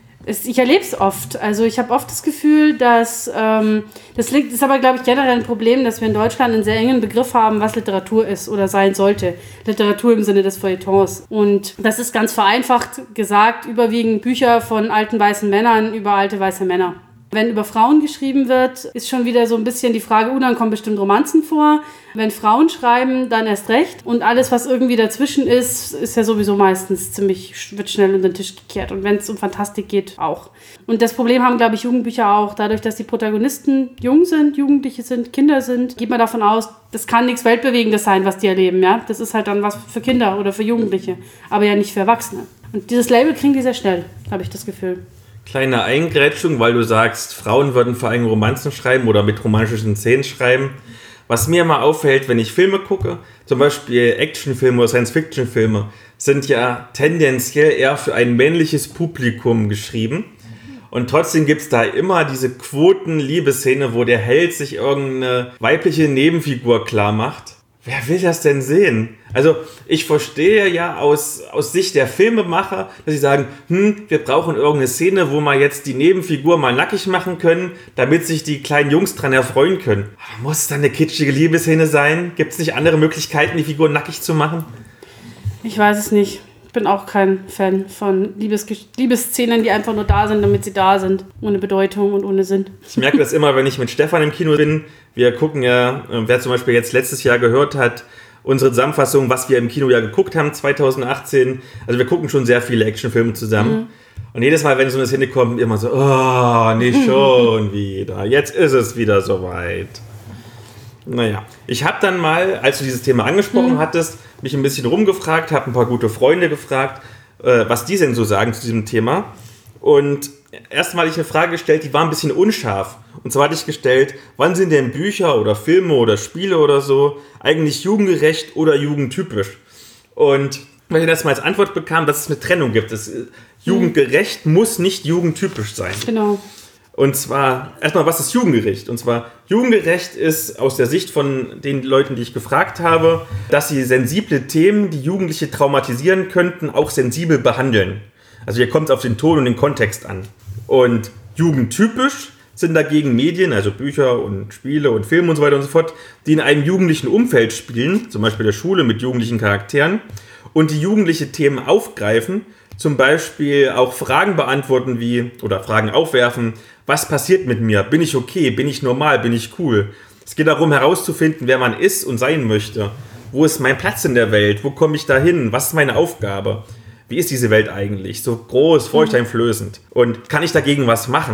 Ich erlebe es oft. Also ich habe oft das Gefühl, dass ähm, das liegt, ist aber, glaube ich, generell ein Problem, dass wir in Deutschland einen sehr engen Begriff haben, was Literatur ist oder sein sollte. Literatur im Sinne des Feuilletons. Und das ist ganz vereinfacht gesagt, überwiegend Bücher von alten weißen Männern über alte weiße Männer. Wenn über Frauen geschrieben wird, ist schon wieder so ein bisschen die Frage, uh, dann kommen bestimmt Romanzen vor. Wenn Frauen schreiben, dann erst recht. Und alles, was irgendwie dazwischen ist, ist ja sowieso meistens ziemlich, wird schnell unter den Tisch gekehrt. Und wenn es um Fantastik geht, auch. Und das Problem haben, glaube ich, Jugendbücher auch. Dadurch, dass die Protagonisten jung sind, Jugendliche sind, Kinder sind, geht man davon aus, das kann nichts Weltbewegendes sein, was die erleben. Ja? Das ist halt dann was für Kinder oder für Jugendliche, aber ja nicht für Erwachsene. Und dieses Label kriegen die sehr schnell, habe ich das Gefühl. Kleine Eingrätschung, weil du sagst, Frauen würden vor allem Romanzen schreiben oder mit romantischen Szenen schreiben. Was mir immer auffällt, wenn ich Filme gucke, zum Beispiel Actionfilme oder Science-Fiction-Filme, sind ja tendenziell eher für ein männliches Publikum geschrieben. Und trotzdem gibt es da immer diese Quoten-Liebesszene, wo der Held sich irgendeine weibliche Nebenfigur klar macht. Wer will das denn sehen? Also ich verstehe ja aus, aus Sicht der Filmemacher, dass sie sagen, hm, wir brauchen irgendeine Szene, wo wir jetzt die Nebenfigur mal nackig machen können, damit sich die kleinen Jungs dran erfreuen können. Aber muss es dann eine kitschige Liebesszene sein? Gibt es nicht andere Möglichkeiten, die Figur nackig zu machen? Ich weiß es nicht. Ich bin auch kein Fan von Liebesgesch- Liebesszenen, die einfach nur da sind, damit sie da sind. Ohne Bedeutung und ohne Sinn. Ich merke das immer, wenn ich mit Stefan im Kino bin. Wir gucken ja, wer zum Beispiel jetzt letztes Jahr gehört hat, unsere Zusammenfassung, was wir im Kino ja geguckt haben, zwanzig achtzehn. Also wir gucken schon sehr viele Actionfilme zusammen. Mhm. Und jedes Mal, wenn so eine Szene kommt, immer so, oh, nicht schon wieder. Jetzt ist es wieder soweit. Naja, ich habe dann mal, als du dieses Thema angesprochen mhm. hattest, mich ein bisschen rumgefragt, habe ein paar gute Freunde gefragt, äh, was die denn so sagen zu diesem Thema. Und erstmal hatte ich eine Frage gestellt, die war ein bisschen unscharf. Und zwar hatte ich gestellt, wann sind denn Bücher oder Filme oder Spiele oder so eigentlich jugendgerecht oder jugendtypisch? Und weil ich das mal als Antwort bekam, dass es eine Trennung gibt. Das, jugendgerecht mhm. muss nicht jugendtypisch sein. Genau. Und zwar, erstmal, was ist jugendgerecht? Und zwar, jugendgerecht ist aus der Sicht von den Leuten, die ich gefragt habe, dass sie sensible Themen, die Jugendliche traumatisieren könnten, auch sensibel behandeln. Also hier kommt es auf den Ton und den Kontext an. Und jugendtypisch sind dagegen Medien, also Bücher und Spiele und Filme und so weiter und so fort, die in einem jugendlichen Umfeld spielen, zum Beispiel der Schule mit jugendlichen Charakteren, und die jugendliche Themen aufgreifen, zum Beispiel auch Fragen beantworten wie, oder Fragen aufwerfen, was passiert mit mir? Bin ich okay? Bin ich normal? Bin ich cool? Es geht darum herauszufinden, wer man ist und sein möchte. Wo ist mein Platz in der Welt? Wo komme ich da hin? Was ist meine Aufgabe? Wie ist diese Welt eigentlich? So groß, furchteinflößend. Und kann ich dagegen was machen?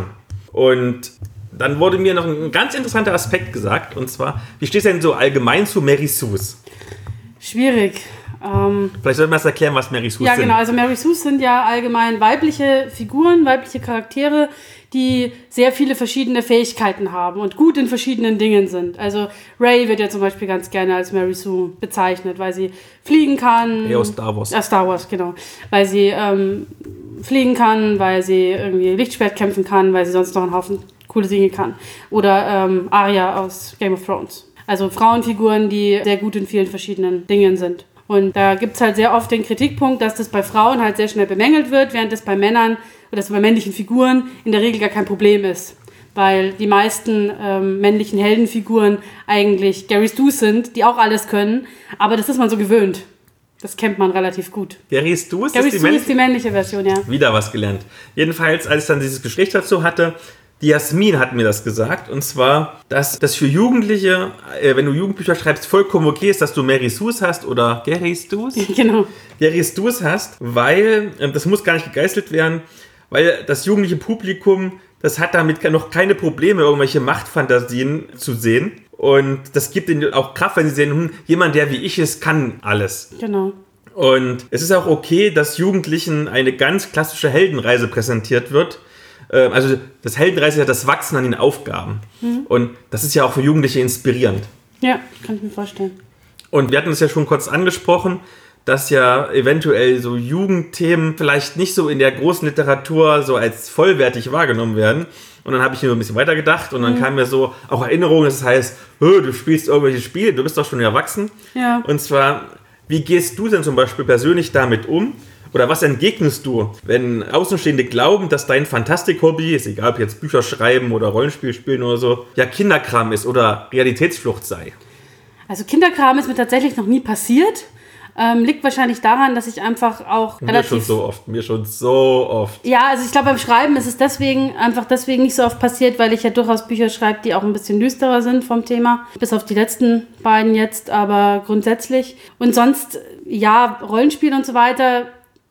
Und dann wurde mir noch ein ganz interessanter Aspekt gesagt, und zwar, wie steht es denn so allgemein zu Mary Sues? Schwierig. Ähm, Vielleicht sollten wir erst erklären, was Mary Sues sind. Ja, genau. Also Mary Sues sind ja allgemein weibliche Figuren, weibliche Charaktere, die sehr viele verschiedene Fähigkeiten haben und gut in verschiedenen Dingen sind. Also Rey wird ja zum Beispiel ganz gerne als Mary Sue bezeichnet, weil sie fliegen kann. Ja, aus Star Wars. Ja, Star Wars, genau. Weil sie ähm, fliegen kann, weil sie irgendwie Lichtschwert kämpfen kann, weil sie sonst noch einen Haufen coole Dinge kann. Oder ähm, Arya aus Game of Thrones. Also Frauenfiguren, die sehr gut in vielen verschiedenen Dingen sind. Und da gibt es halt sehr oft den Kritikpunkt, dass das bei Frauen halt sehr schnell bemängelt wird, während das bei Männern oder das bei männlichen Figuren in der Regel gar kein Problem ist. Weil die meisten ähm, männlichen Heldenfiguren eigentlich Gary Stu sind, die auch alles können, aber das ist man so gewöhnt. Das kennt man relativ gut. Gary Stu ist, Gary die, Stu ist die männliche Version, ja. Wieder was gelernt. Jedenfalls, als ich dann dieses Gespräch dazu hatte, die Jasmin hat mir das gesagt, und zwar, dass das für Jugendliche, äh, wenn du Jugendbücher schreibst, vollkommen okay ist, dass du Mary Sues hast oder Gary Stu's. Genau. Gary Stu's hast, weil, äh, das muss gar nicht gegeißelt werden, weil das jugendliche Publikum, das hat damit noch keine Probleme, irgendwelche Machtfantasien zu sehen. Und das gibt ihnen auch Kraft, wenn sie sehen, hm, jemand, der wie ich ist, kann alles. Genau. Und es ist auch okay, dass Jugendlichen eine ganz klassische Heldenreise präsentiert wird. Also das Heldenreise ist ja das Wachsen an den Aufgaben. Mhm. Und das ist ja auch für Jugendliche inspirierend. Ja, kann ich mir vorstellen. Und wir hatten es ja schon kurz angesprochen, dass ja eventuell so Jugendthemen vielleicht nicht so in der großen Literatur so als vollwertig wahrgenommen werden. Und dann habe ich mir so ein bisschen weitergedacht und dann mhm. kam mir so auch Erinnerungen, das heißt, du spielst irgendwelche Spiele, du bist doch schon erwachsen. Ja. Und zwar, wie gehst du denn zum Beispiel persönlich damit um? Oder was entgegnest du, wenn Außenstehende glauben, dass dein Fantastik-Hobby, ist egal ob jetzt Bücher schreiben oder Rollenspiel spielen oder so, ja Kinderkram ist oder Realitätsflucht sei? Also Kinderkram ist mir tatsächlich noch nie passiert. Ähm, liegt wahrscheinlich daran, dass ich einfach auch mir relativ... Mir schon so oft, mir schon so oft. Ja, also ich glaube beim Schreiben ist es deswegen, einfach deswegen nicht so oft passiert, weil ich ja durchaus Bücher schreibe, die auch ein bisschen düsterer sind vom Thema. Bis auf die letzten beiden jetzt, aber grundsätzlich. Und sonst, ja, Rollenspiel und so weiter...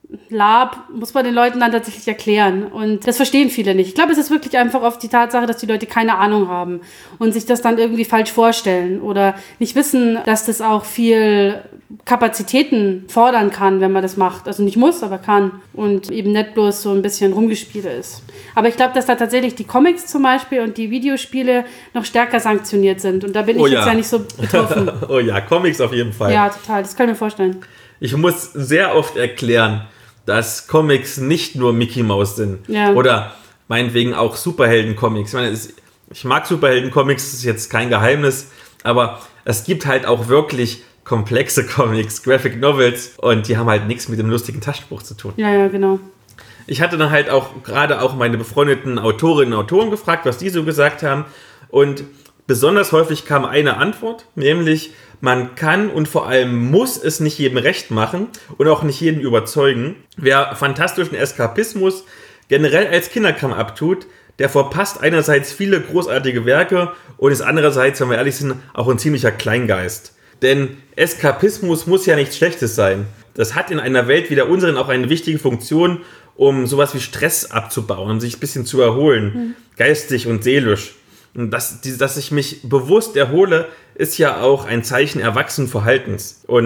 Lab muss man den Leuten dann tatsächlich erklären. Und das verstehen viele nicht. Ich glaube, es ist wirklich einfach oft die Tatsache, dass die Leute keine Ahnung haben und sich das dann irgendwie falsch vorstellen oder nicht wissen, dass das auch viel Kapazitäten fordern kann, wenn man das macht. Also nicht muss, aber kann. Und eben nicht bloß so ein bisschen Rumgespiele ist. Aber ich glaube, dass da tatsächlich die Comics zum Beispiel und die Videospiele noch stärker sanktioniert sind. Und da bin oh ich ja. jetzt ja nicht so betroffen. Oh ja, Comics auf jeden Fall. Ja, total. Das kann ich mir vorstellen. Ich muss sehr oft erklären, dass Comics nicht nur Mickey Mouse sind. Ja. Oder meinetwegen auch Superhelden-Comics. Ich meine, es, ich mag Superhelden-Comics, das ist jetzt kein Geheimnis, aber es gibt halt auch wirklich komplexe Comics, Graphic Novels, und die haben halt nichts mit dem lustigen Taschenbuch zu tun. Ja, ja, genau. Ich hatte dann halt auch gerade auch meine befreundeten Autorinnen und Autoren gefragt, was die so gesagt haben, und besonders häufig kam eine Antwort, nämlich: Man kann und vor allem muss es nicht jedem recht machen und auch nicht jeden überzeugen. Wer fantastischen Eskapismus generell als Kinderkram abtut, der verpasst einerseits viele großartige Werke und ist andererseits, wenn wir ehrlich sind, auch ein ziemlicher Kleingeist. Denn Eskapismus muss ja nichts Schlechtes sein. Das hat in einer Welt wie der unseren auch eine wichtige Funktion, um sowas wie Stress abzubauen, um sich ein bisschen zu erholen, mhm. geistig und seelisch. Und dass, dass ich mich bewusst erhole, ist ja auch ein Zeichen erwachsenen Verhaltens. Und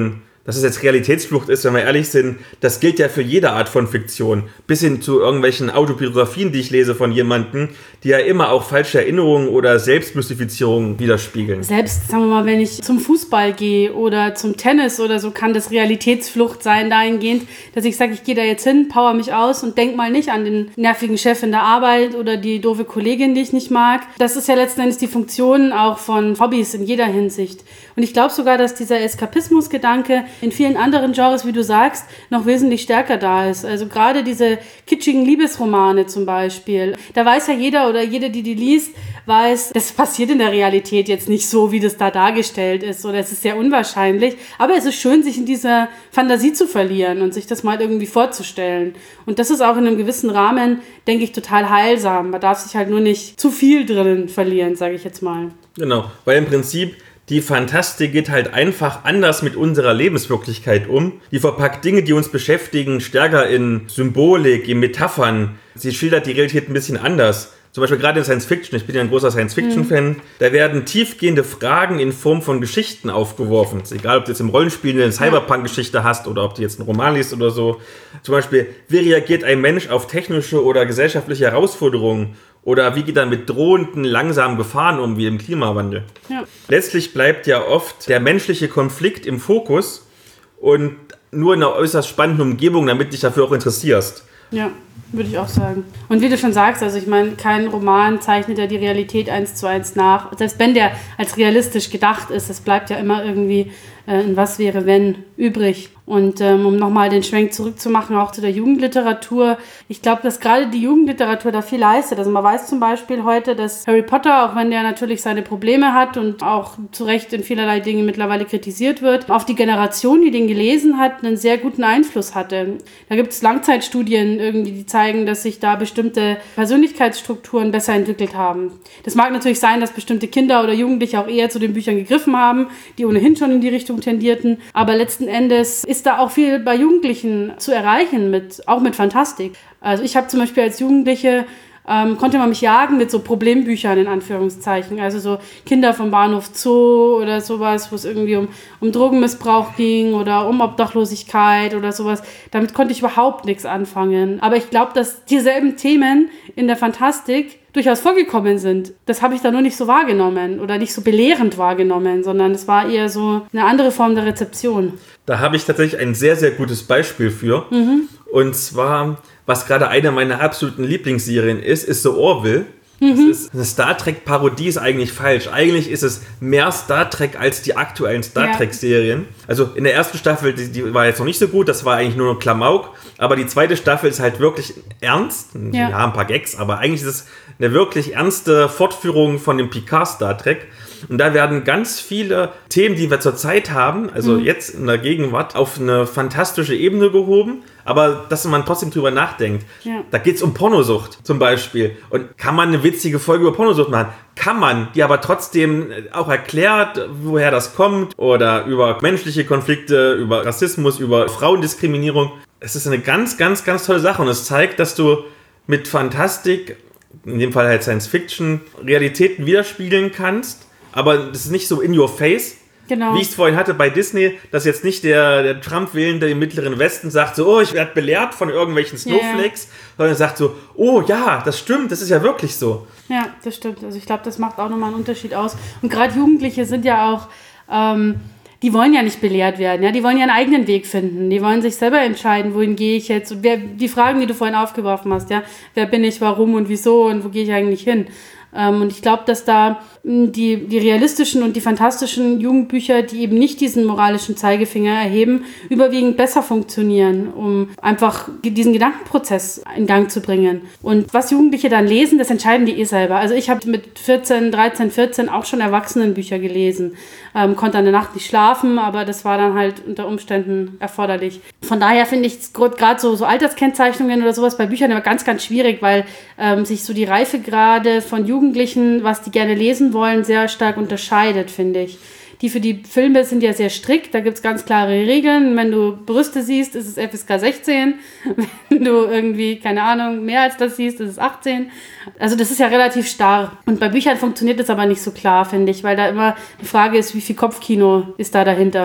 dass es jetzt Realitätsflucht ist, wenn wir ehrlich sind, das gilt ja für jede Art von Fiktion. Bis hin zu irgendwelchen Autobiografien, die ich lese von jemandem, die ja immer auch falsche Erinnerungen oder Selbstmystifizierungen widerspiegeln. Selbst, sagen wir mal, wenn ich zum Fußball gehe oder zum Tennis oder so, kann das Realitätsflucht sein dahingehend, dass ich sage, ich gehe da jetzt hin, power mich aus und denk mal nicht an den nervigen Chef in der Arbeit oder die doofe Kollegin, die ich nicht mag. Das ist ja letzten Endes die Funktion auch von Hobbys in jeder Hinsicht. Und ich glaube sogar, dass dieser Eskapismusgedanke in vielen anderen Genres, wie du sagst, noch wesentlich stärker da ist. Also gerade diese kitschigen Liebesromane zum Beispiel. Da weiß ja jeder oder jede, die die liest, weiß, das passiert in der Realität jetzt nicht so, wie das da dargestellt ist. Oder es ist sehr unwahrscheinlich. Aber es ist schön, sich in dieser Fantasie zu verlieren und sich das mal irgendwie vorzustellen. Und das ist auch in einem gewissen Rahmen, denke ich, total heilsam. Man darf sich halt nur nicht zu viel drinnen verlieren, sage ich jetzt mal. Genau, weil im Prinzip die Fantastik geht halt einfach anders mit unserer Lebenswirklichkeit um. Die verpackt Dinge, die uns beschäftigen, stärker in Symbolik, in Metaphern. Sie schildert die Realität ein bisschen anders. Zum Beispiel gerade in Science Fiction, ich bin ja ein großer Science-Fiction-Fan, mhm. da werden tiefgehende Fragen in Form von Geschichten aufgeworfen. Ist egal, ob du jetzt im Rollenspiel eine Cyberpunk-Geschichte hast oder ob du jetzt einen Roman liest oder so. Zum Beispiel, wie reagiert ein Mensch auf technische oder gesellschaftliche Herausforderungen? Oder wie geht er mit drohenden, langsamen Gefahren um, wie im Klimawandel? Ja. Letztlich bleibt ja oft der menschliche Konflikt im Fokus und nur in einer äußerst spannenden Umgebung, damit du dich dafür auch interessierst. Ja, würde ich auch sagen. Und wie du schon sagst, also ich meine, kein Roman zeichnet ja die Realität eins zu eins nach. Selbst wenn der als realistisch gedacht ist, es bleibt ja immer irgendwie äh, ein Was wäre wenn übrig. Und ähm, um nochmal den Schwenk zurückzumachen, auch zu der Jugendliteratur. Ich glaube, dass gerade die Jugendliteratur da viel leistet. Also man weiß zum Beispiel heute, dass Harry Potter, auch wenn der natürlich seine Probleme hat und auch zu Recht in vielerlei Dingen mittlerweile kritisiert wird, auf die Generation, die den gelesen hat, einen sehr guten Einfluss hatte. Da gibt es Langzeitstudien irgendwie, die zeigen, dass sich da bestimmte Persönlichkeitsstrukturen besser entwickelt haben. Das mag natürlich sein, dass bestimmte Kinder oder Jugendliche auch eher zu den Büchern gegriffen haben, die ohnehin schon in die Richtung tendierten. Aber letzten Endes ist da auch viel bei Jugendlichen zu erreichen, mit, auch mit Fantastik. Also ich habe zum Beispiel als Jugendliche, ähm, konnte man mich jagen mit so Problembüchern in Anführungszeichen. Also so Kinder vom Bahnhof Zoo oder sowas, wo es irgendwie um, um Drogenmissbrauch ging oder um Obdachlosigkeit oder sowas. Damit konnte ich überhaupt nichts anfangen. Aber ich glaube, dass dieselben Themen in der Fantastik durchaus vorgekommen sind. Das habe ich da nur nicht so wahrgenommen oder nicht so belehrend wahrgenommen, sondern es war eher so eine andere Form der Rezeption. Da habe ich tatsächlich ein sehr, sehr gutes Beispiel für. Mhm. Und zwar, was gerade eine meiner absoluten Lieblingsserien ist, ist The Orville. Mhm. Das ist eine Star Trek-Parodie, ist eigentlich falsch. Eigentlich ist es mehr Star Trek als die aktuellen Star ja. Trek-Serien. Also in der ersten Staffel, die, die war jetzt noch nicht so gut, das war eigentlich nur noch Klamauk. Aber die zweite Staffel ist halt wirklich ernst. Ja, ja ein paar Gags, aber eigentlich ist es eine wirklich ernste Fortführung von dem Picard Star Trek. Und da werden ganz viele Themen, die wir zurzeit haben, also mhm. jetzt in der Gegenwart, auf eine fantastische Ebene gehoben, aber dass man trotzdem drüber nachdenkt. Ja. Da geht es um Pornosucht zum Beispiel. Und kann man eine witzige Folge über Pornosucht machen? Kann man, die aber trotzdem auch erklärt, woher das kommt, oder über menschliche Konflikte, über Rassismus, über Frauendiskriminierung. Es ist eine ganz, ganz, ganz tolle Sache und es zeigt, dass du mit Fantastik, in dem Fall halt Science Fiction, Realitäten widerspiegeln kannst. Aber das ist nicht so in your face, genau. Wie ich es vorhin hatte bei Disney, dass jetzt nicht der, der Trump-Wählende im Mittleren Westen sagt so, oh, ich werde belehrt von irgendwelchen Snowflakes, yeah. sondern sagt so, oh ja, das stimmt, das ist ja wirklich so. Ja, das stimmt. Also ich glaube, das macht auch nochmal einen Unterschied aus. Und gerade Jugendliche sind ja auch, ähm, die wollen ja nicht belehrt werden, ja, die wollen ja einen eigenen Weg finden, die wollen sich selber entscheiden, wohin gehe ich jetzt und wer, die Fragen, die du vorhin aufgeworfen hast, ja, wer bin ich, warum und wieso und wo gehe ich eigentlich hin? Ähm, und ich glaube, dass da die, die realistischen und die fantastischen Jugendbücher, die eben nicht diesen moralischen Zeigefinger erheben, überwiegend besser funktionieren, um einfach diesen Gedankenprozess in Gang zu bringen. Und was Jugendliche dann lesen, das entscheiden die eh selber. Also ich habe mit vierzehn, dreizehn, vierzehn auch schon Erwachsenenbücher gelesen. Ähm, konnte an der Nacht nicht schlafen, aber das war dann halt unter Umständen erforderlich. Von daher finde ich gerade so, so Alterskennzeichnungen oder sowas bei Büchern immer ganz, ganz schwierig, weil ähm, sich so die Reifegrade von Jugendlichen, was die gerne lesen wollen, sehr stark unterscheidet, finde ich. Die für die Filme sind ja sehr strikt, da gibt es ganz klare Regeln. Wenn du Brüste siehst, ist es F S K sechzehn. Wenn du irgendwie, keine Ahnung, mehr als das siehst, ist es achtzehn. Also das ist ja relativ starr. Und bei Büchern funktioniert das aber nicht so klar, finde ich, weil da immer die Frage ist, wie viel Kopfkino ist da dahinter.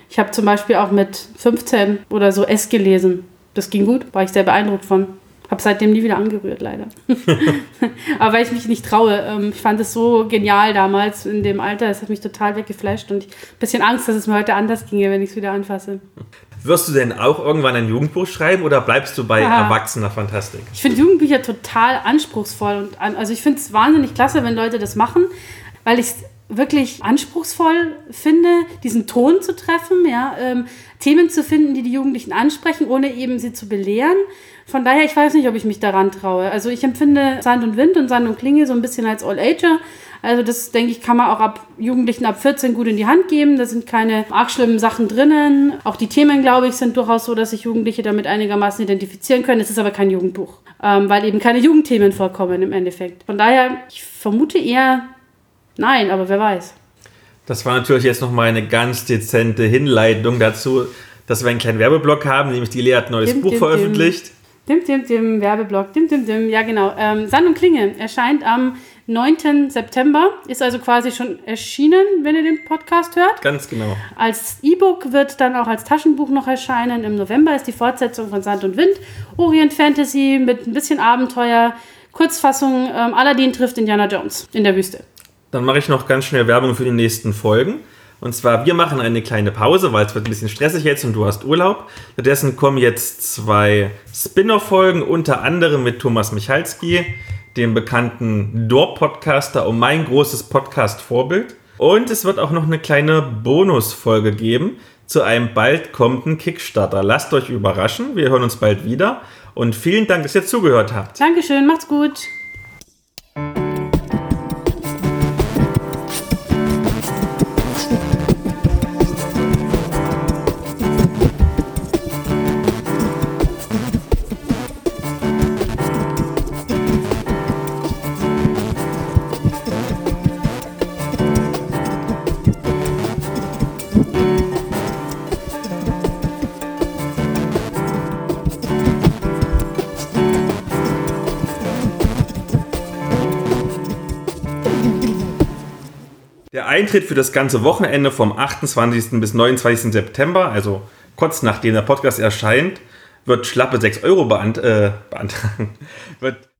Ich habe zum Beispiel auch mit fünfzehn oder so S gelesen. Das ging gut, war ich sehr beeindruckt von. Habe seitdem nie wieder angerührt, leider. Aber weil ich mich nicht traue. Ich fand es so genial damals in dem Alter. Es hat mich total weggeflasht und ich habe ein bisschen Angst, dass es mir heute anders ginge, wenn ich es wieder anfasse. Wirst du denn auch irgendwann ein Jugendbuch schreiben oder bleibst du bei Ja. erwachsener Fantastik? Ich finde Jugendbücher total anspruchsvoll. Und an, also ich finde es wahnsinnig klasse, wenn Leute das machen, weil ich es wirklich anspruchsvoll finde, diesen Ton zu treffen, ja, ähm, Themen zu finden, die die Jugendlichen ansprechen, ohne eben sie zu belehren. Von daher, ich weiß nicht, ob ich mich daran traue. Also ich empfinde Sand und Wind und Sand und Klinge so ein bisschen als All-Ager. Also das, denke ich, kann man auch ab Jugendlichen ab vierzehn gut in die Hand geben. Da sind keine arg schlimmen Sachen drinnen. Auch die Themen, glaube ich, sind durchaus so, dass sich Jugendliche damit einigermaßen identifizieren können. Es ist aber kein Jugendbuch, ähm, weil eben keine Jugendthemen vorkommen im Endeffekt. Von daher, ich vermute eher nein, aber wer weiß. Das war natürlich jetzt nochmal eine ganz dezente Hinleitung dazu, dass wir einen kleinen Werbeblock haben, nämlich die Lea hat ein neues Dim, Buch dim, veröffentlicht. Dim, dim, dim, Werbeblock, dim, dim, dim, ja genau. Ähm, Sand und Klinge erscheint am neunten September, ist also quasi schon erschienen, wenn ihr den Podcast hört. Ganz genau. Als E-Book wird dann auch als Taschenbuch noch erscheinen. Im November ist die Fortsetzung von Sand und Wind. Orient Fantasy mit ein bisschen Abenteuer. Kurzfassung, ähm, Aladdin trifft Indiana Jones in der Wüste. Dann mache ich noch ganz schnell Werbung für die nächsten Folgen. Und zwar, wir machen eine kleine Pause, weil es wird ein bisschen stressig jetzt und du hast Urlaub. Stattdessen kommen jetzt zwei Spin-off-Folgen, unter anderem mit Thomas Michalski, dem bekannten Dorp-Podcaster und mein großes Podcast-Vorbild. Und es wird auch noch eine kleine Bonusfolge geben zu einem bald kommenden Kickstarter. Lasst euch überraschen, wir hören uns bald wieder. Und vielen Dank, dass ihr zugehört habt. Dankeschön, macht's gut. Der Eintritt für das ganze Wochenende vom achtundzwanzigsten bis neunundzwanzigsten September, also kurz nachdem der Podcast erscheint, wird schlappe sechs Euro beant- äh, beantragen. wird